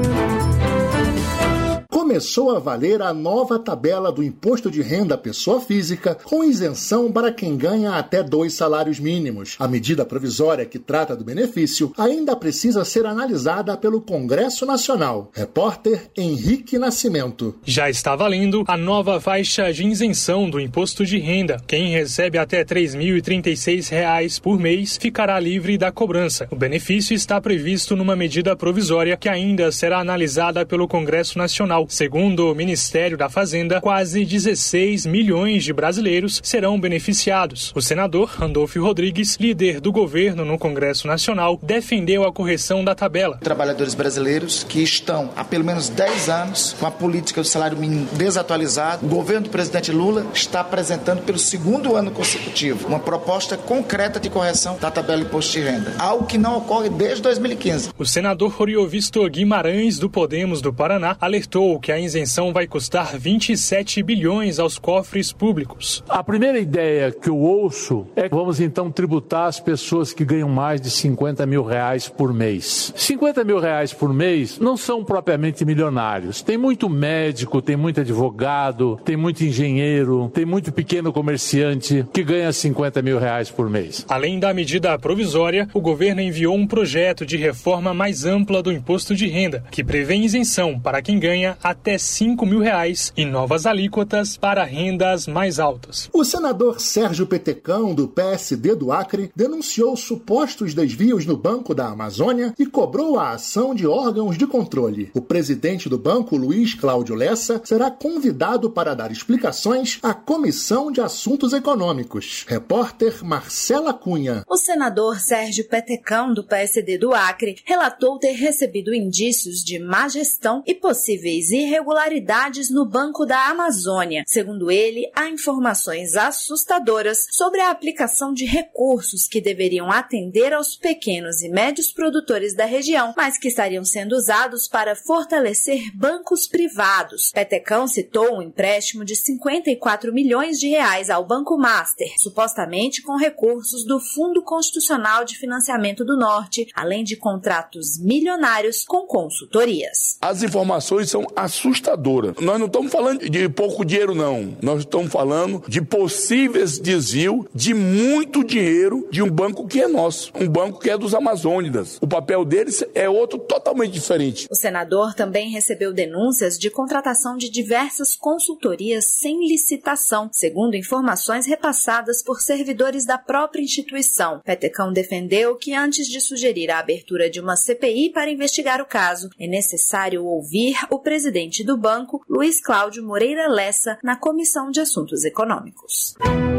Começou a valer a nova tabela do Imposto de Renda à Pessoa Física, com isenção para quem ganha até dois salários mínimos. A medida provisória que trata do benefício ainda precisa ser analisada pelo Congresso Nacional. Repórter Henrique Nascimento. Já está valendo a nova faixa de isenção do Imposto de Renda. Quem recebe até três mil e trinta e seis reais por mês ficará livre da cobrança. O benefício está previsto numa medida provisória que ainda será analisada pelo Congresso Nacional. Segundo o Ministério da Fazenda, quase dezesseis milhões de brasileiros serão beneficiados. O senador Randolfo Rodrigues, líder do governo no Congresso Nacional, defendeu a correção da tabela. Trabalhadores brasileiros que estão há pelo menos dez anos com a política do salário mínimo desatualizada. O governo do presidente Lula está apresentando pelo segundo ano consecutivo uma proposta concreta de correção da tabela de imposto de renda, algo que não ocorre desde dois mil e quinze. O senador Oriovisto Guimarães, do Podemos do Paraná, alertou que a isenção vai custar vinte e sete bilhões aos cofres públicos. A primeira ideia que eu ouço é que vamos então tributar as pessoas que ganham mais de cinquenta mil reais por mês. cinquenta mil reais por mês não são propriamente milionários. Tem muito médico, tem muito advogado, tem muito engenheiro, tem muito pequeno comerciante que ganha cinquenta mil reais por mês. Além da medida provisória, o governo enviou um projeto de reforma mais ampla do imposto de renda, que prevê isenção para quem ganha até cinco mil reais e novas alíquotas para rendas mais altas. O senador Sérgio Petecão, do P S D do Acre, denunciou supostos desvios no Banco da Amazônia e cobrou a ação de órgãos de controle. O presidente do banco, Luiz Cláudio Lessa, será convidado para dar explicações à Comissão de Assuntos Econômicos. Repórter Marcela Cunha. O senador Sérgio Petecão, do P S D do Acre, relatou ter recebido indícios de má gestão e possíveis irregularidades no Banco da Amazônia. Segundo ele, há informações assustadoras sobre a aplicação de recursos que deveriam atender aos pequenos e médios produtores da região, mas que estariam sendo usados para fortalecer bancos privados. Petecão citou um empréstimo de cinquenta e quatro milhões de reais ao Banco Master, supostamente com recursos do Fundo Constitucional de Financiamento do Norte, além de contratos milionários com consultorias. As informações são assustadora. Nós não estamos falando de pouco dinheiro, não. Nós estamos falando de possíveis desvios de muito dinheiro de um banco que é nosso. Um banco que é dos amazônidas. O papel deles é outro totalmente diferente. O senador também recebeu denúncias de contratação de diversas consultorias sem licitação, segundo informações repassadas por servidores da própria instituição. Petecão defendeu que antes de sugerir a abertura de uma C P I para investigar o caso, é necessário ouvir o presidente do banco, Luiz Cláudio Moreira Lessa, na Comissão de Assuntos Econômicos.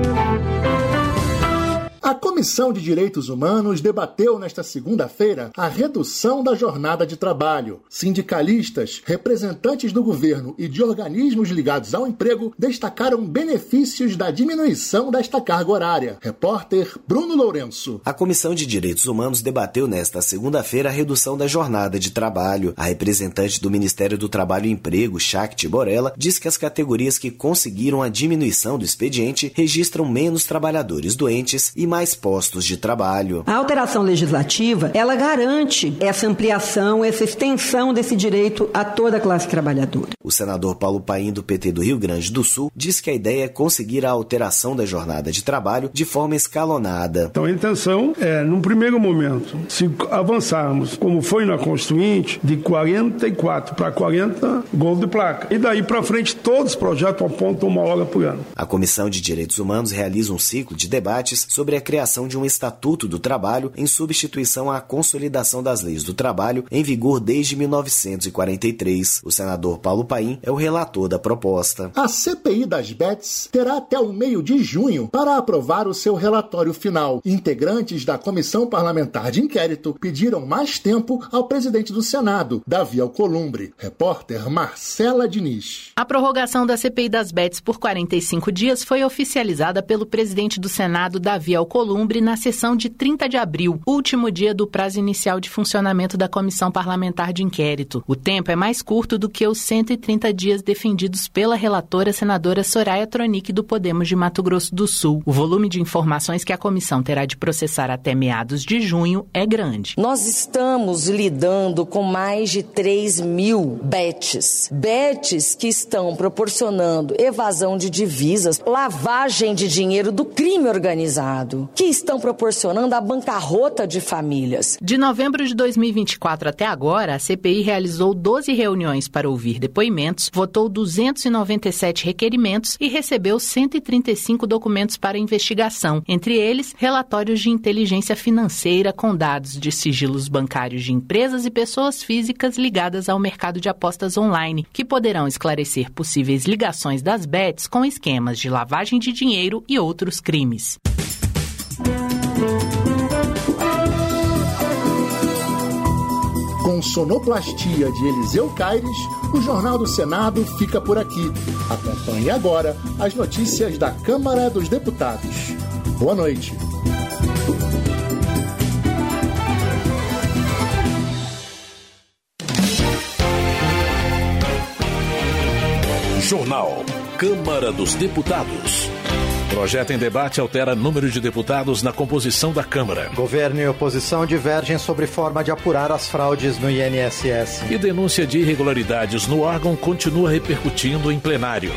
A Comissão de Direitos Humanos debateu nesta segunda-feira a redução da jornada de trabalho. Sindicalistas, representantes do governo e de organismos ligados ao emprego destacaram benefícios da diminuição desta carga horária. Repórter Bruno Lourenço. A Comissão de Direitos Humanos debateu nesta segunda-feira a redução da jornada de trabalho. A representante do Ministério do Trabalho e Emprego, Shakti Borella, diz que as categorias que conseguiram a diminuição do expediente registram menos trabalhadores doentes e mais postos de trabalho. A alteração legislativa, ela garante essa ampliação, essa extensão desse direito a toda a classe trabalhadora. O senador Paulo Paim, do P T do Rio Grande do Sul, diz que a ideia é conseguir a alteração da jornada de trabalho de forma escalonada. Então a intenção é, num primeiro momento, se avançarmos, como foi na Constituinte, de quarenta e quatro para quarenta gol de placa. E daí para frente, todos os projetos apontam uma hora por ano. A Comissão de Direitos Humanos realiza um ciclo de debates sobre a criação de um Estatuto do Trabalho em substituição à consolidação das leis do trabalho em vigor desde mil novecentos e quarenta e três. O senador Paulo Paim é o relator da proposta. A C P I das Bets terá até o meio de junho para aprovar o seu relatório final. Integrantes da Comissão Parlamentar de Inquérito pediram mais tempo ao presidente do Senado, Davi Alcolumbre. Repórter Marcela Diniz. A prorrogação da C P I das Bets por quarenta e cinco dias foi oficializada pelo presidente do Senado, Davi Alcolumbre. Alcolumbre na sessão de trinta de abril, último dia do prazo inicial de funcionamento da Comissão Parlamentar de Inquérito. O tempo é mais curto do que os cento e trinta dias defendidos pela relatora senadora Soraya Tronic do Podemos de Mato Grosso do Sul. O volume de informações que a comissão terá de processar até meados de junho é grande. Nós estamos lidando com mais de três mil bets. Bets que estão proporcionando evasão de divisas, lavagem de dinheiro do crime organizado, que estão proporcionando a bancarrota de famílias. De novembro de dois mil e vinte e quatro até agora, a C P I realizou doze reuniões para ouvir depoimentos, votou duzentos e noventa e sete requerimentos e recebeu cento e trinta e cinco documentos para investigação, entre eles relatórios de inteligência financeira com dados de sigilos bancários de empresas e pessoas físicas ligadas ao mercado de apostas online, que poderão esclarecer possíveis ligações das bets com esquemas de lavagem de dinheiro e outros crimes. Com sonoplastia de Eliseu Caires, o Jornal do Senado fica por aqui. Acompanhe agora as notícias da Câmara dos Deputados. Boa noite. Jornal Câmara dos Deputados. Projeto em debate altera número de deputados na composição da Câmara. Governo e oposição divergem sobre forma de apurar as fraudes no I N S S. E denúncia de irregularidades no órgão continua repercutindo em plenário.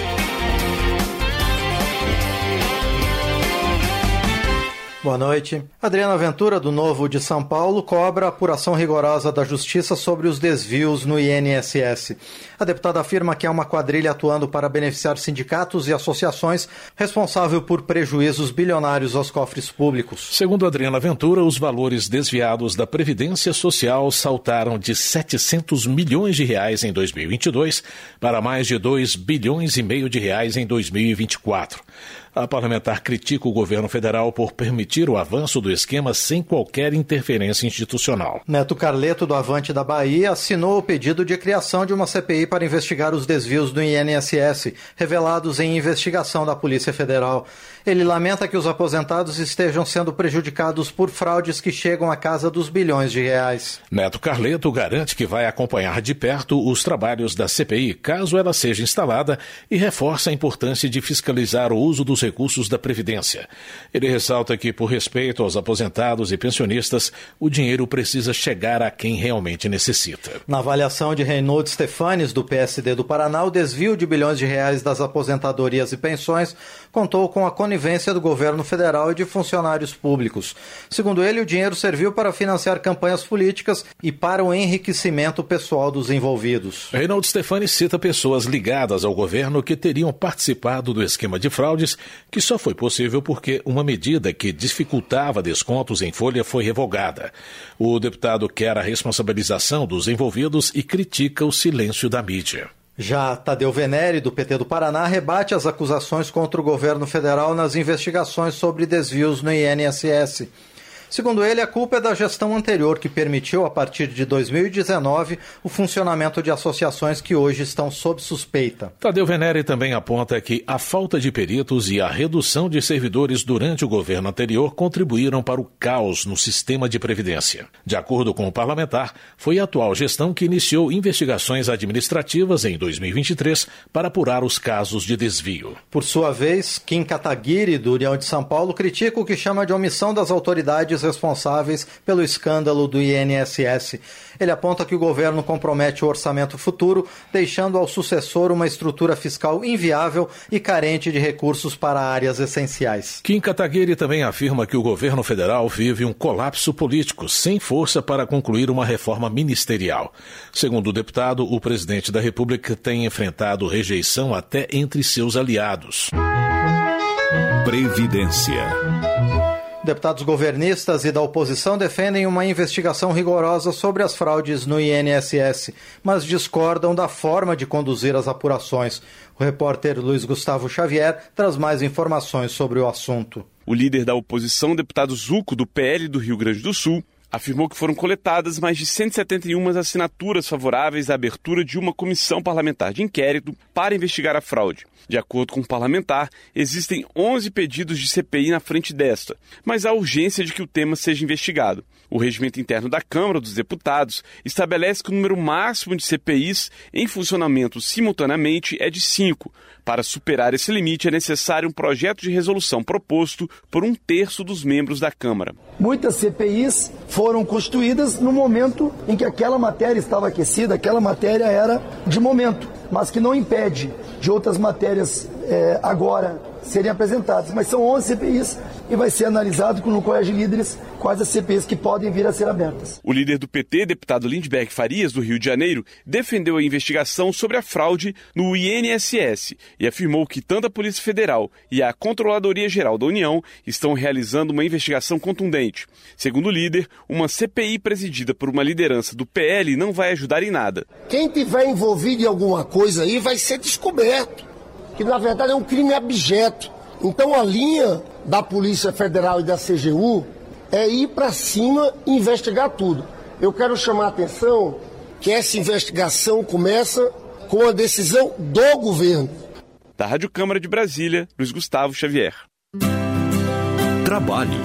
Boa noite. Adriana Ventura, do Novo de São Paulo, cobra a apuração rigorosa da Justiça sobre os desvios no I N S S. A deputada afirma que há uma quadrilha atuando para beneficiar sindicatos e associações responsável por prejuízos bilionários aos cofres públicos. Segundo Adriana Ventura, os valores desviados da Previdência Social saltaram de setecentos milhões de reais em dois mil e vinte e dois para mais de dois bilhões e meio de reais em dois mil e vinte e quatro. A parlamentar critica o governo federal por permitir o avanço do esquema sem qualquer interferência institucional. Neto Carleto, do Avante da Bahia, assinou o pedido de criação de uma C P I para investigar os desvios do I N S S, revelados em investigação da Polícia Federal. Ele lamenta que os aposentados estejam sendo prejudicados por fraudes que chegam à casa dos bilhões de reais. Neto Carleto garante que vai acompanhar de perto os trabalhos da C P I, caso ela seja instalada, e reforça a importância de fiscalizar o uso dos recursos da Previdência. Ele ressalta que, por respeito aos aposentados e pensionistas, o dinheiro precisa chegar a quem realmente necessita. Na avaliação de Reinaldo Stefanes, do P S D do Paraná, o desvio de bilhões de reais das aposentadorias e pensões contou com a conivência do governo federal e de funcionários públicos. Segundo ele, o dinheiro serviu para financiar campanhas políticas e para o enriquecimento pessoal dos envolvidos. Reinaldo Stefanes cita pessoas ligadas ao governo que teriam participado do esquema de fraudes, que só foi possível porque uma medida que dificultava descontos em folha foi revogada. O deputado quer a responsabilização dos envolvidos e critica o silêncio da mídia. Já Tadeu Venere, do P T do Paraná, rebate as acusações contra o governo federal nas investigações sobre desvios no I N S S. Segundo ele, a culpa é da gestão anterior, que permitiu, a partir de dois mil e dezenove, o funcionamento de associações que hoje estão sob suspeita. Tadeu Venere também aponta que a falta de peritos e a redução de servidores durante o governo anterior contribuíram para o caos no sistema de previdência. De acordo com o parlamentar, foi a atual gestão que iniciou investigações administrativas em dois mil e vinte e três para apurar os casos de desvio. Por sua vez, Kim Kataguiri, do União de São Paulo, critica o que chama de omissão das autoridades responsáveis pelo escândalo do I N S S. Ele aponta que o governo compromete o orçamento futuro, deixando ao sucessor uma estrutura fiscal inviável e carente de recursos para áreas essenciais. Kim Kataguiri também afirma que o governo federal vive um colapso político, sem força para concluir uma reforma ministerial. Segundo o deputado, o presidente da República tem enfrentado rejeição até entre seus aliados. Previdência. Deputados governistas e da oposição defendem uma investigação rigorosa sobre as fraudes no I N S S, mas discordam da forma de conduzir as apurações. O repórter Luiz Gustavo Xavier traz mais informações sobre o assunto. O líder da oposição, deputado Zuco, do P L do Rio Grande do Sul, afirmou que foram coletadas mais de cento e setenta e uma assinaturas favoráveis à abertura de uma comissão parlamentar de inquérito para investigar a fraude. De acordo com o parlamentar, existem onze pedidos de C P I na frente desta, mas há urgência de que o tema seja investigado. O regimento interno da Câmara dos Deputados estabelece que o número máximo de C P Is em funcionamento simultaneamente é de cinco. Para superar esse limite, é necessário um projeto de resolução proposto por um terço dos membros da Câmara. Muitas C P Is foram constituídas no momento em que aquela matéria estava aquecida, aquela matéria era de momento, mas que não impede de outras matérias é, agora serem apresentadas. Mas são onze C P Is e vai ser analisado no Colégio de Líderes quais as C P Is que podem vir a ser abertas. O líder do P T, deputado Lindbergh Farias, do Rio de Janeiro, defendeu a investigação sobre a fraude no I N S S e afirmou que tanto a Polícia Federal e a Controladoria Geral da União estão realizando uma investigação contundente. Segundo o líder, uma C P I presidida por uma liderança do P L não vai ajudar em nada. Quem tiver envolvido em alguma coisa aí vai ser descoberto, que na verdade é um crime abjeto. Então a linha da Polícia Federal e da C G U é ir para cima e investigar tudo. Eu quero chamar a atenção que essa investigação começa com a decisão do governo. Da Rádio Câmara de Brasília, Luiz Gustavo Xavier. Trabalho.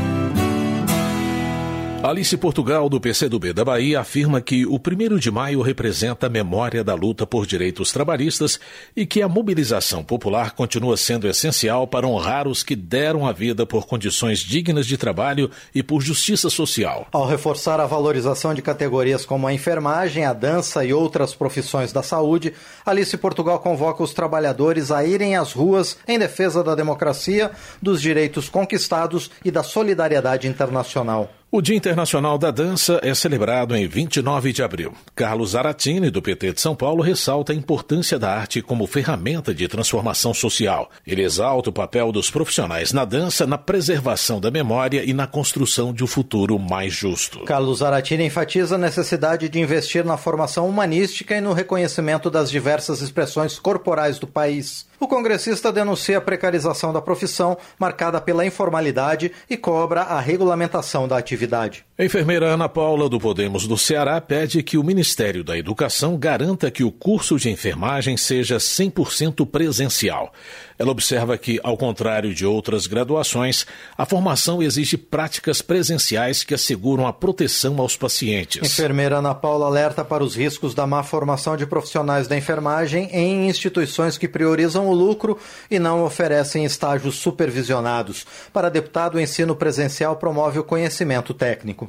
Alice Portugal, do P C do B da Bahia, afirma que o primeiro de maio representa a memória da luta por direitos trabalhistas e que a mobilização popular continua sendo essencial para honrar os que deram a vida por condições dignas de trabalho e por justiça social. Ao reforçar a valorização de categorias como a enfermagem, a dança e outras profissões da saúde, Alice Portugal convoca os trabalhadores a irem às ruas em defesa da democracia, dos direitos conquistados e da solidariedade internacional. O Dia Internacional da Dança é celebrado em vinte e nove de abril. Carlos Zaratini, do P T de São Paulo, ressalta a importância da arte como ferramenta de transformação social. Ele exalta o papel dos profissionais na dança, na preservação da memória e na construção de um futuro mais justo. Carlos Zaratini enfatiza a necessidade de investir na formação humanística e no reconhecimento das diversas expressões corporais do país. O congressista denuncia a precarização da profissão, marcada pela informalidade, e cobra a regulamentação da atividade. A enfermeira Ana Paula, do Podemos do Ceará, pede que o Ministério da Educação garanta que o curso de enfermagem seja cem por cento presencial. Ela observa que, ao contrário de outras graduações, a formação exige práticas presenciais que asseguram a proteção aos pacientes. A enfermeira Ana Paula alerta para os riscos da má formação de profissionais da enfermagem em instituições que priorizam o lucro e não oferecem estágios supervisionados. Para a deputada, o ensino presencial promove o conhecimento técnico.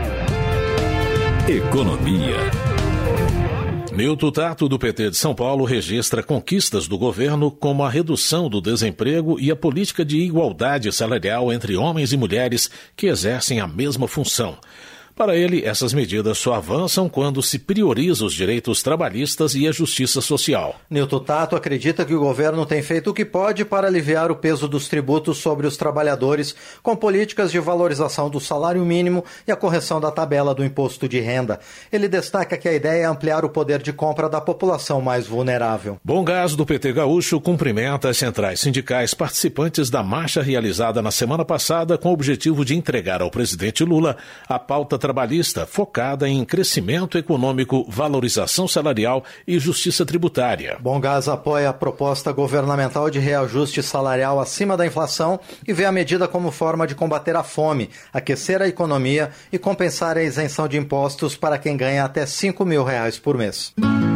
Economia. Nilton Tato, do P T de São Paulo, registra conquistas do governo como a redução do desemprego e a política de igualdade salarial entre homens e mulheres que exercem a mesma função. Para ele, essas medidas só avançam quando se prioriza os direitos trabalhistas e a justiça social. Nilton Tato acredita que o governo tem feito o que pode para aliviar o peso dos tributos sobre os trabalhadores, com políticas de valorização do salário mínimo e a correção da tabela do imposto de renda. Ele destaca que a ideia é ampliar o poder de compra da população mais vulnerável. Bom Gás, do P T Gaúcho, cumprimenta as centrais sindicais participantes da marcha realizada na semana passada com o objetivo de entregar ao presidente Lula a pauta trabalhista focada em crescimento econômico, valorização salarial e justiça tributária. Bom Gás apoia a proposta governamental de reajuste salarial acima da inflação e vê a medida como forma de combater a fome, aquecer a economia e compensar a isenção de impostos para quem ganha até cinco mil reais por mês.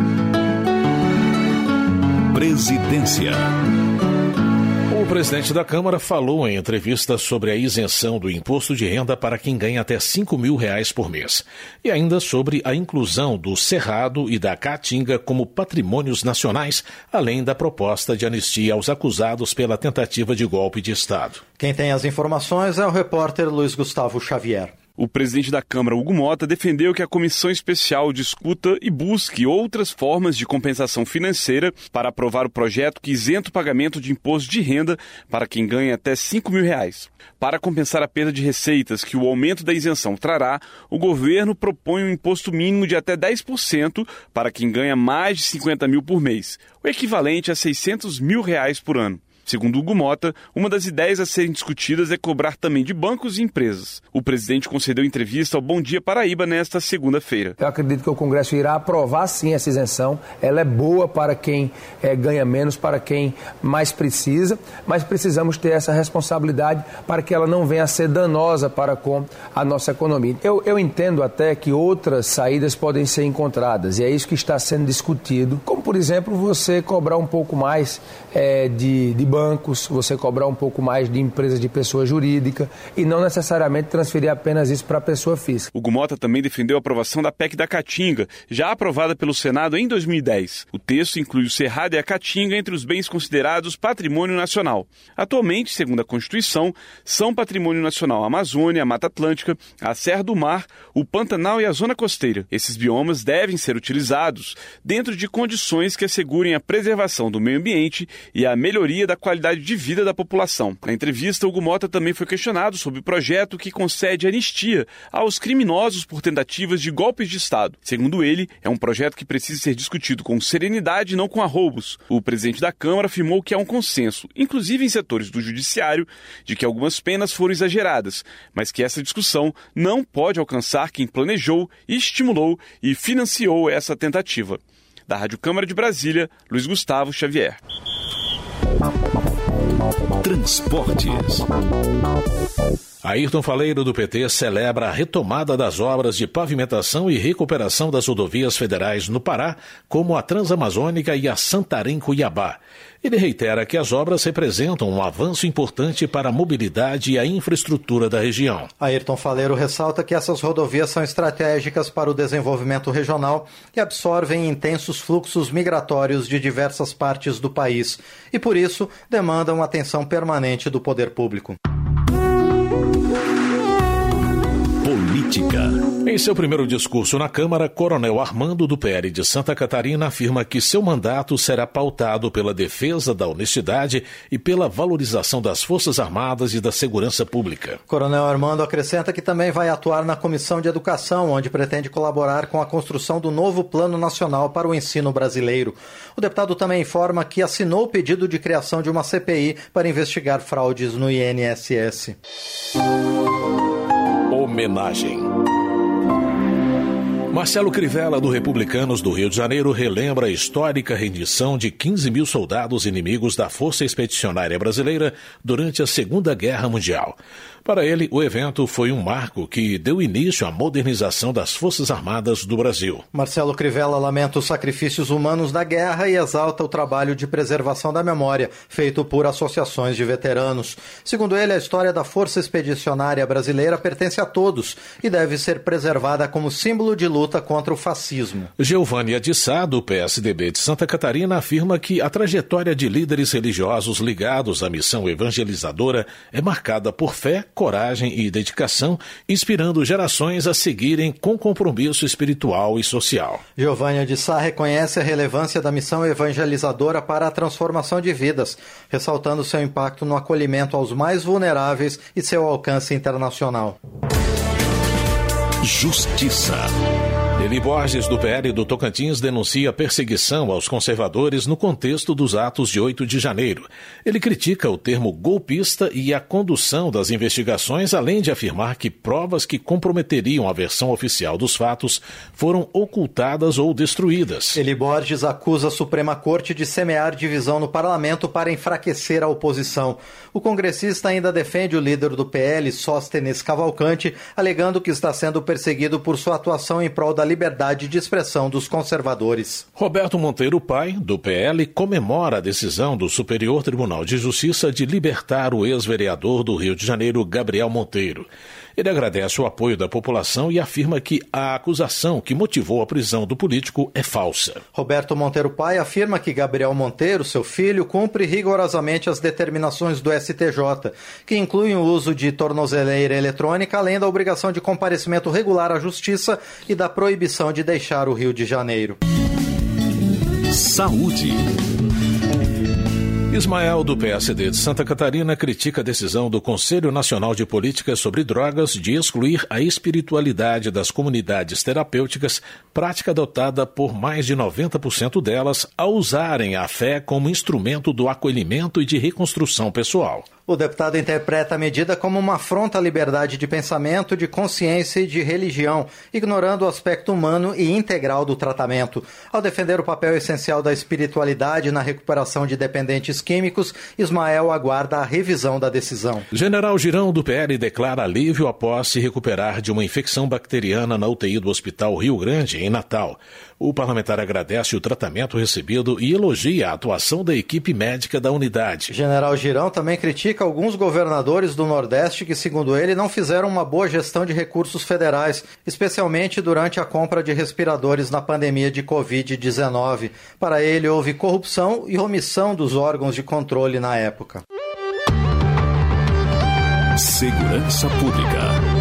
Presidência. O presidente da Câmara falou em entrevista sobre a isenção do imposto de renda para quem ganha até cinco mil reais por mês. E ainda sobre a inclusão do Cerrado e da Caatinga como patrimônios nacionais, além da proposta de anistia aos acusados pela tentativa de golpe de Estado. Quem tem as informações é o repórter Luiz Gustavo Xavier. O presidente da Câmara, Hugo Mota, defendeu que a comissão especial discuta e busque outras formas de compensação financeira para aprovar o projeto que isenta o pagamento de imposto de renda para quem ganha até cinco mil reais. Para compensar a perda de receitas que o aumento da isenção trará, o governo propõe um imposto mínimo de até dez por cento para quem ganha mais de cinquenta mil por mês, o equivalente a seiscentos mil reais por ano. Segundo Hugo Mota, uma das ideias a serem discutidas é cobrar também de bancos e empresas. O presidente concedeu entrevista ao Bom Dia Paraíba nesta segunda-feira. Eu acredito que o Congresso irá aprovar sim essa isenção. Ela é boa para quem é, ganha menos, para quem mais precisa, mas precisamos ter essa responsabilidade para que ela não venha a ser danosa para com a nossa economia. Eu, eu entendo até que outras saídas podem ser encontradas e é isso que está sendo discutido, como por exemplo você cobrar um pouco mais é, de, de bancos, você cobrar um pouco mais de empresas de pessoa jurídica e não necessariamente transferir apenas isso para a pessoa física. Hugo Mota também defendeu a aprovação da P E C da Caatinga, já aprovada pelo Senado em dois mil e dez. O texto inclui o Cerrado e a Caatinga entre os bens considerados patrimônio nacional. Atualmente, segundo a Constituição, são patrimônio nacional a Amazônia, a Mata Atlântica, a Serra do Mar, o Pantanal e a Zona Costeira. Esses biomas devem ser utilizados dentro de condições que assegurem a preservação do meio ambiente e a melhoria da qualidade de vida da população. Na entrevista, Hugo Mota também foi questionado sobre o projeto que concede anistia aos criminosos por tentativas de golpes de Estado. Segundo ele, é um projeto que precisa ser discutido com serenidade e não com arroubos. O presidente da Câmara afirmou que há um consenso, inclusive em setores do judiciário, de que algumas penas foram exageradas, mas que essa discussão não pode alcançar quem planejou, estimulou e financiou essa tentativa. Da Rádio Câmara de Brasília, Luiz Gustavo Xavier. Transportes. Ayrton Faleiro, do P T, celebra a retomada das obras de pavimentação e recuperação das rodovias federais no Pará, como a Transamazônica e a Santarém-Cuiabá. Ele reitera que as obras representam um avanço importante para a mobilidade e a infraestrutura da região. Ayrton Faleiro ressalta que essas rodovias são estratégicas para o desenvolvimento regional e absorvem intensos fluxos migratórios de diversas partes do país e, por isso, demandam atenção permanente do poder público. Política. Em seu primeiro discurso na Câmara, Coronel Armando, do P L de Santa Catarina, afirma que seu mandato será pautado pela defesa da honestidade e pela valorização das Forças Armadas e da segurança pública. Coronel Armando acrescenta que também vai atuar na Comissão de Educação, onde pretende colaborar com a construção do novo Plano Nacional para o Ensino Brasileiro. O deputado também informa que assinou o pedido de criação de uma C P I para investigar fraudes no I N S S. Homenagem. Marcelo Crivella, do Republicanos do Rio de Janeiro, relembra a histórica rendição de quinze mil soldados inimigos da Força Expedicionária Brasileira durante a Segunda Guerra Mundial. Para ele, o evento foi um marco que deu início à modernização das Forças Armadas do Brasil. Marcelo Crivella lamenta os sacrifícios humanos da guerra e exalta o trabalho de preservação da memória feito por associações de veteranos. Segundo ele, a história da Força Expedicionária Brasileira pertence a todos e deve ser preservada como símbolo de luta contra o fascismo. Geovânia de Sá, do P S D B de Santa Catarina, afirma que a trajetória de líderes religiosos ligados à missão evangelizadora é marcada por fé, coragem e dedicação, inspirando gerações a seguirem com compromisso espiritual e social. Geovânia de Sá reconhece a relevância da missão evangelizadora para a transformação de vidas, ressaltando seu impacto no acolhimento aos mais vulneráveis e seu alcance internacional. Justiça. Eli Borges, do P L do Tocantins, denuncia perseguição aos conservadores no contexto dos atos de oito de janeiro. Ele critica o termo golpista e a condução das investigações, além de afirmar que provas que comprometeriam a versão oficial dos fatos foram ocultadas ou destruídas. Eli Borges acusa a Suprema Corte de semear divisão no parlamento para enfraquecer a oposição. O congressista ainda defende o líder do P L, Sóstenes Cavalcante, alegando que está sendo perseguido por sua atuação em prol da liberdade de expressão dos conservadores. Roberto Monteiro Pai, do P L, comemora a decisão do Superior Tribunal de Justiça de libertar o ex-vereador do Rio de Janeiro, Gabriel Monteiro. Ele agradece o apoio da população e afirma que a acusação que motivou a prisão do político é falsa. Roberto Monteiro Pai afirma que Gabriel Monteiro, seu filho, cumpre rigorosamente as determinações do S T J, que incluem o uso de tornozeleira eletrônica, além da obrigação de comparecimento regular à justiça e da proibição de deixar o Rio de Janeiro. Saúde. Ismael, do P S D de Santa Catarina, critica a decisão do Conselho Nacional de Políticas sobre Drogas de excluir a espiritualidade das comunidades terapêuticas, prática adotada por mais de noventa por cento delas, ao usarem a fé como instrumento do acolhimento e de reconstrução pessoal. O deputado interpreta a medida como uma afronta à liberdade de pensamento, de consciência e de religião, ignorando o aspecto humano e integral do tratamento. Ao defender o papel essencial da espiritualidade na recuperação de dependentes químicos, Ismael aguarda a revisão da decisão. General Girão, do P L, declara alívio após se recuperar de uma infecção bacteriana na U T I do Hospital Rio Grande, em Natal. O parlamentar agradece o tratamento recebido e elogia a atuação da equipe médica da unidade. General Girão também critica alguns governadores do Nordeste que, segundo ele, não fizeram uma boa gestão de recursos federais, especialmente durante a compra de respiradores na pandemia de covid dezenove. Para ele, houve corrupção e omissão dos órgãos de controle na época. Segurança Pública.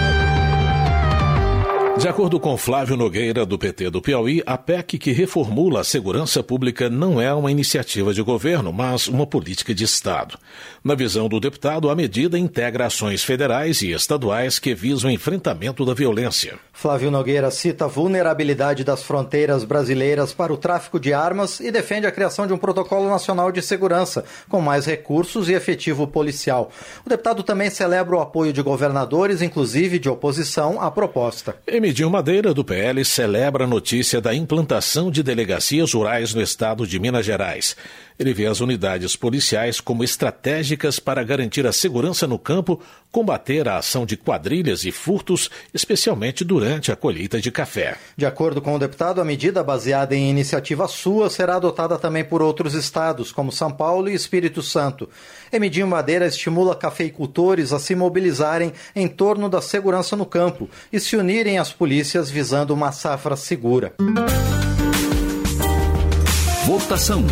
De acordo com Flávio Nogueira, do P T do Piauí, a P E C que reformula a segurança pública não é uma iniciativa de governo, mas uma política de Estado. Na visão do deputado, a medida integra ações federais e estaduais que visam o enfrentamento da violência. Flávio Nogueira cita a vulnerabilidade das fronteiras brasileiras para o tráfico de armas e defende a criação de um protocolo nacional de segurança, com mais recursos e efetivo policial. O deputado também celebra o apoio de governadores, inclusive de oposição, à proposta. Emidinho Madeira, do P L, celebra a notícia da implantação de delegacias rurais no estado de Minas Gerais. Ele vê as unidades policiais como estratégicas para garantir a segurança no campo, combater a ação de quadrilhas e furtos, especialmente durante a colheita de café. De acordo com o deputado, a medida baseada em iniciativa sua será adotada também por outros estados, como São Paulo e Espírito Santo. Emidinho Madeira estimula cafeicultores a se mobilizarem em torno da segurança no campo e se unirem às polícias visando uma safra segura. Votação.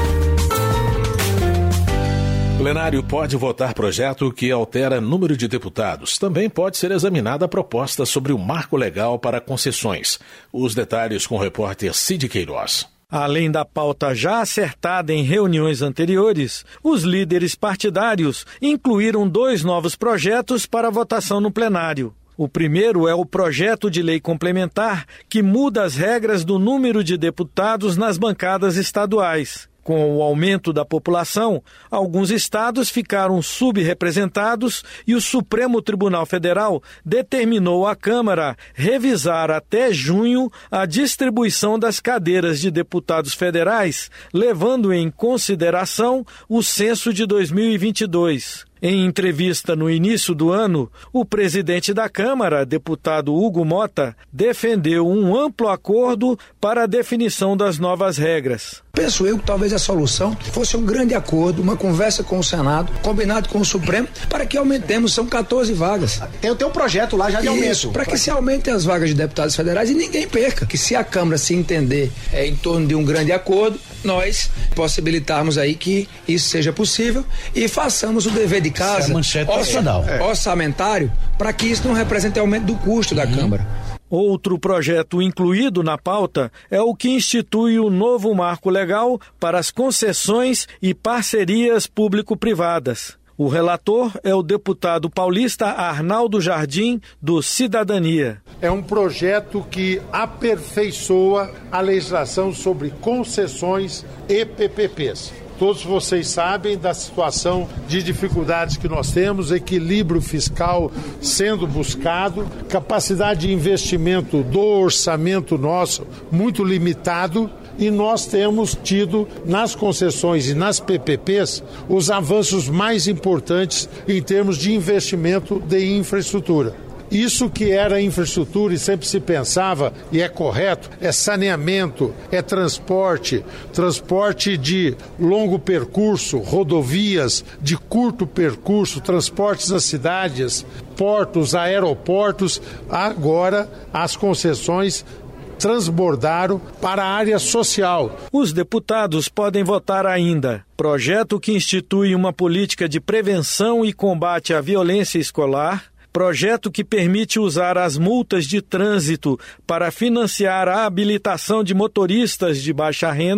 O plenário pode votar projeto que altera número de deputados. Também pode ser examinada a proposta sobre o marco legal para concessões. Os detalhes com o repórter Cid Queiroz. Além da pauta já acertada em reuniões anteriores, os líderes partidários incluíram dois novos projetos para votação no plenário. O primeiro é o projeto de lei complementar que muda as regras do número de deputados nas bancadas estaduais. Com o aumento da população, alguns estados ficaram subrepresentados e o Supremo Tribunal Federal determinou à Câmara revisar até junho a distribuição das cadeiras de deputados federais, levando em consideração o censo de dois mil e vinte e dois. Em entrevista no início do ano, o presidente da Câmara, deputado Hugo Mota, defendeu um amplo acordo para a definição das novas regras. Penso eu que talvez a solução fosse um grande acordo, uma conversa com o Senado, combinado com o Supremo, para que aumentemos, são quatorze vagas. Tem, tem um projeto lá já de aumento. Isso, para que se aumentem as vagas de deputados federais e ninguém perca. Que se a Câmara se entender é, em torno de um grande acordo, nós possibilitarmos aí que isso seja possível e façamos o dever de casa orça, orçamentário para que isso não represente aumento do custo da uhum. Câmara. Outro projeto incluído na pauta é o que institui o novo marco legal para as concessões e parcerias público-privadas. O relator é o deputado paulista Arnaldo Jardim, do Cidadania. É um projeto que aperfeiçoa a legislação sobre concessões e P P Ps. Todos vocês sabem da situação de dificuldades que nós temos, equilíbrio fiscal sendo buscado, capacidade de investimento do orçamento nosso muito limitado, e nós temos tido nas concessões e nas P P Ps os avanços mais importantes em termos de investimento de infraestrutura. Isso que era infraestrutura e sempre se pensava, e é correto, é saneamento, é transporte, transporte de longo percurso, rodovias de curto percurso, transportes nas cidades, portos, aeroportos. Agora as concessões transbordaram para a área social. Os deputados podem votar ainda. Projeto que institui uma política de prevenção e combate à violência escolar. Projeto que permite usar as multas de trânsito para financiar a habilitação de motoristas de baixa renda.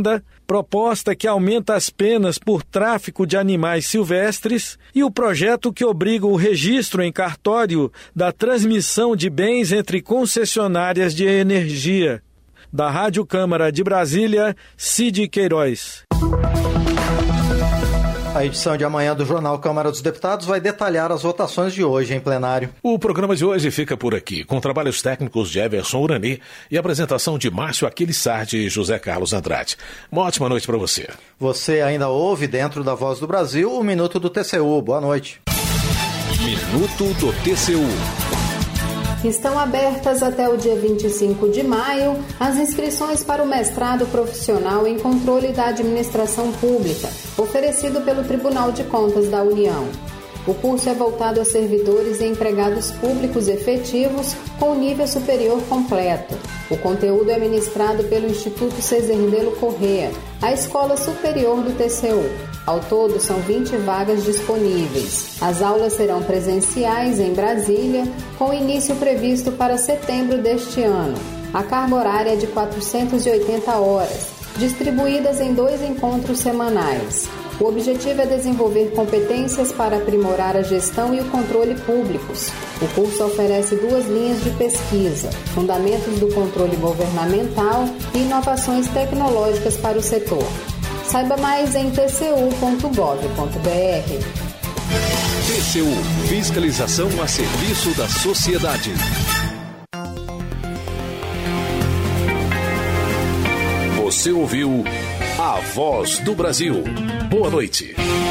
proposta que aumenta as penas por tráfico de animais silvestres e o projeto que obriga o registro em cartório da transmissão de bens entre concessionárias de energia. Da Rádio Câmara de Brasília, Cid Queiroz. A edição de amanhã do Jornal Câmara dos Deputados vai detalhar as votações de hoje em plenário. O programa de hoje fica por aqui, com trabalhos técnicos de Everson Urani e apresentação de Márcio Aquilissardi e José Carlos Andrade. Uma ótima noite para você. Você ainda ouve, dentro da Voz do Brasil, o Minuto do T C U. Boa noite. Minuto do T C U. Estão abertas até o dia vinte e cinco de maio as inscrições para o mestrado profissional em controle da administração pública, oferecido pelo Tribunal de Contas da União. O curso é voltado a servidores e empregados públicos efetivos com nível superior completo. O conteúdo é ministrado pelo Instituto Cezerdelo Corrêa, a Escola Superior do T C U. Ao todo, são vinte vagas disponíveis. As aulas serão presenciais em Brasília, com início previsto para setembro deste ano. A carga horária é de quatrocentas e oitenta horas, distribuídas em dois encontros semanais. O objetivo é desenvolver competências para aprimorar a gestão e o controle públicos. O curso oferece duas linhas de pesquisa: Fundamentos do Controle Governamental e Inovações Tecnológicas para o setor. Saiba mais em t c u ponto gov ponto b r. T C U, fiscalização a serviço da sociedade. Você ouviu A Voz do Brasil. Boa noite.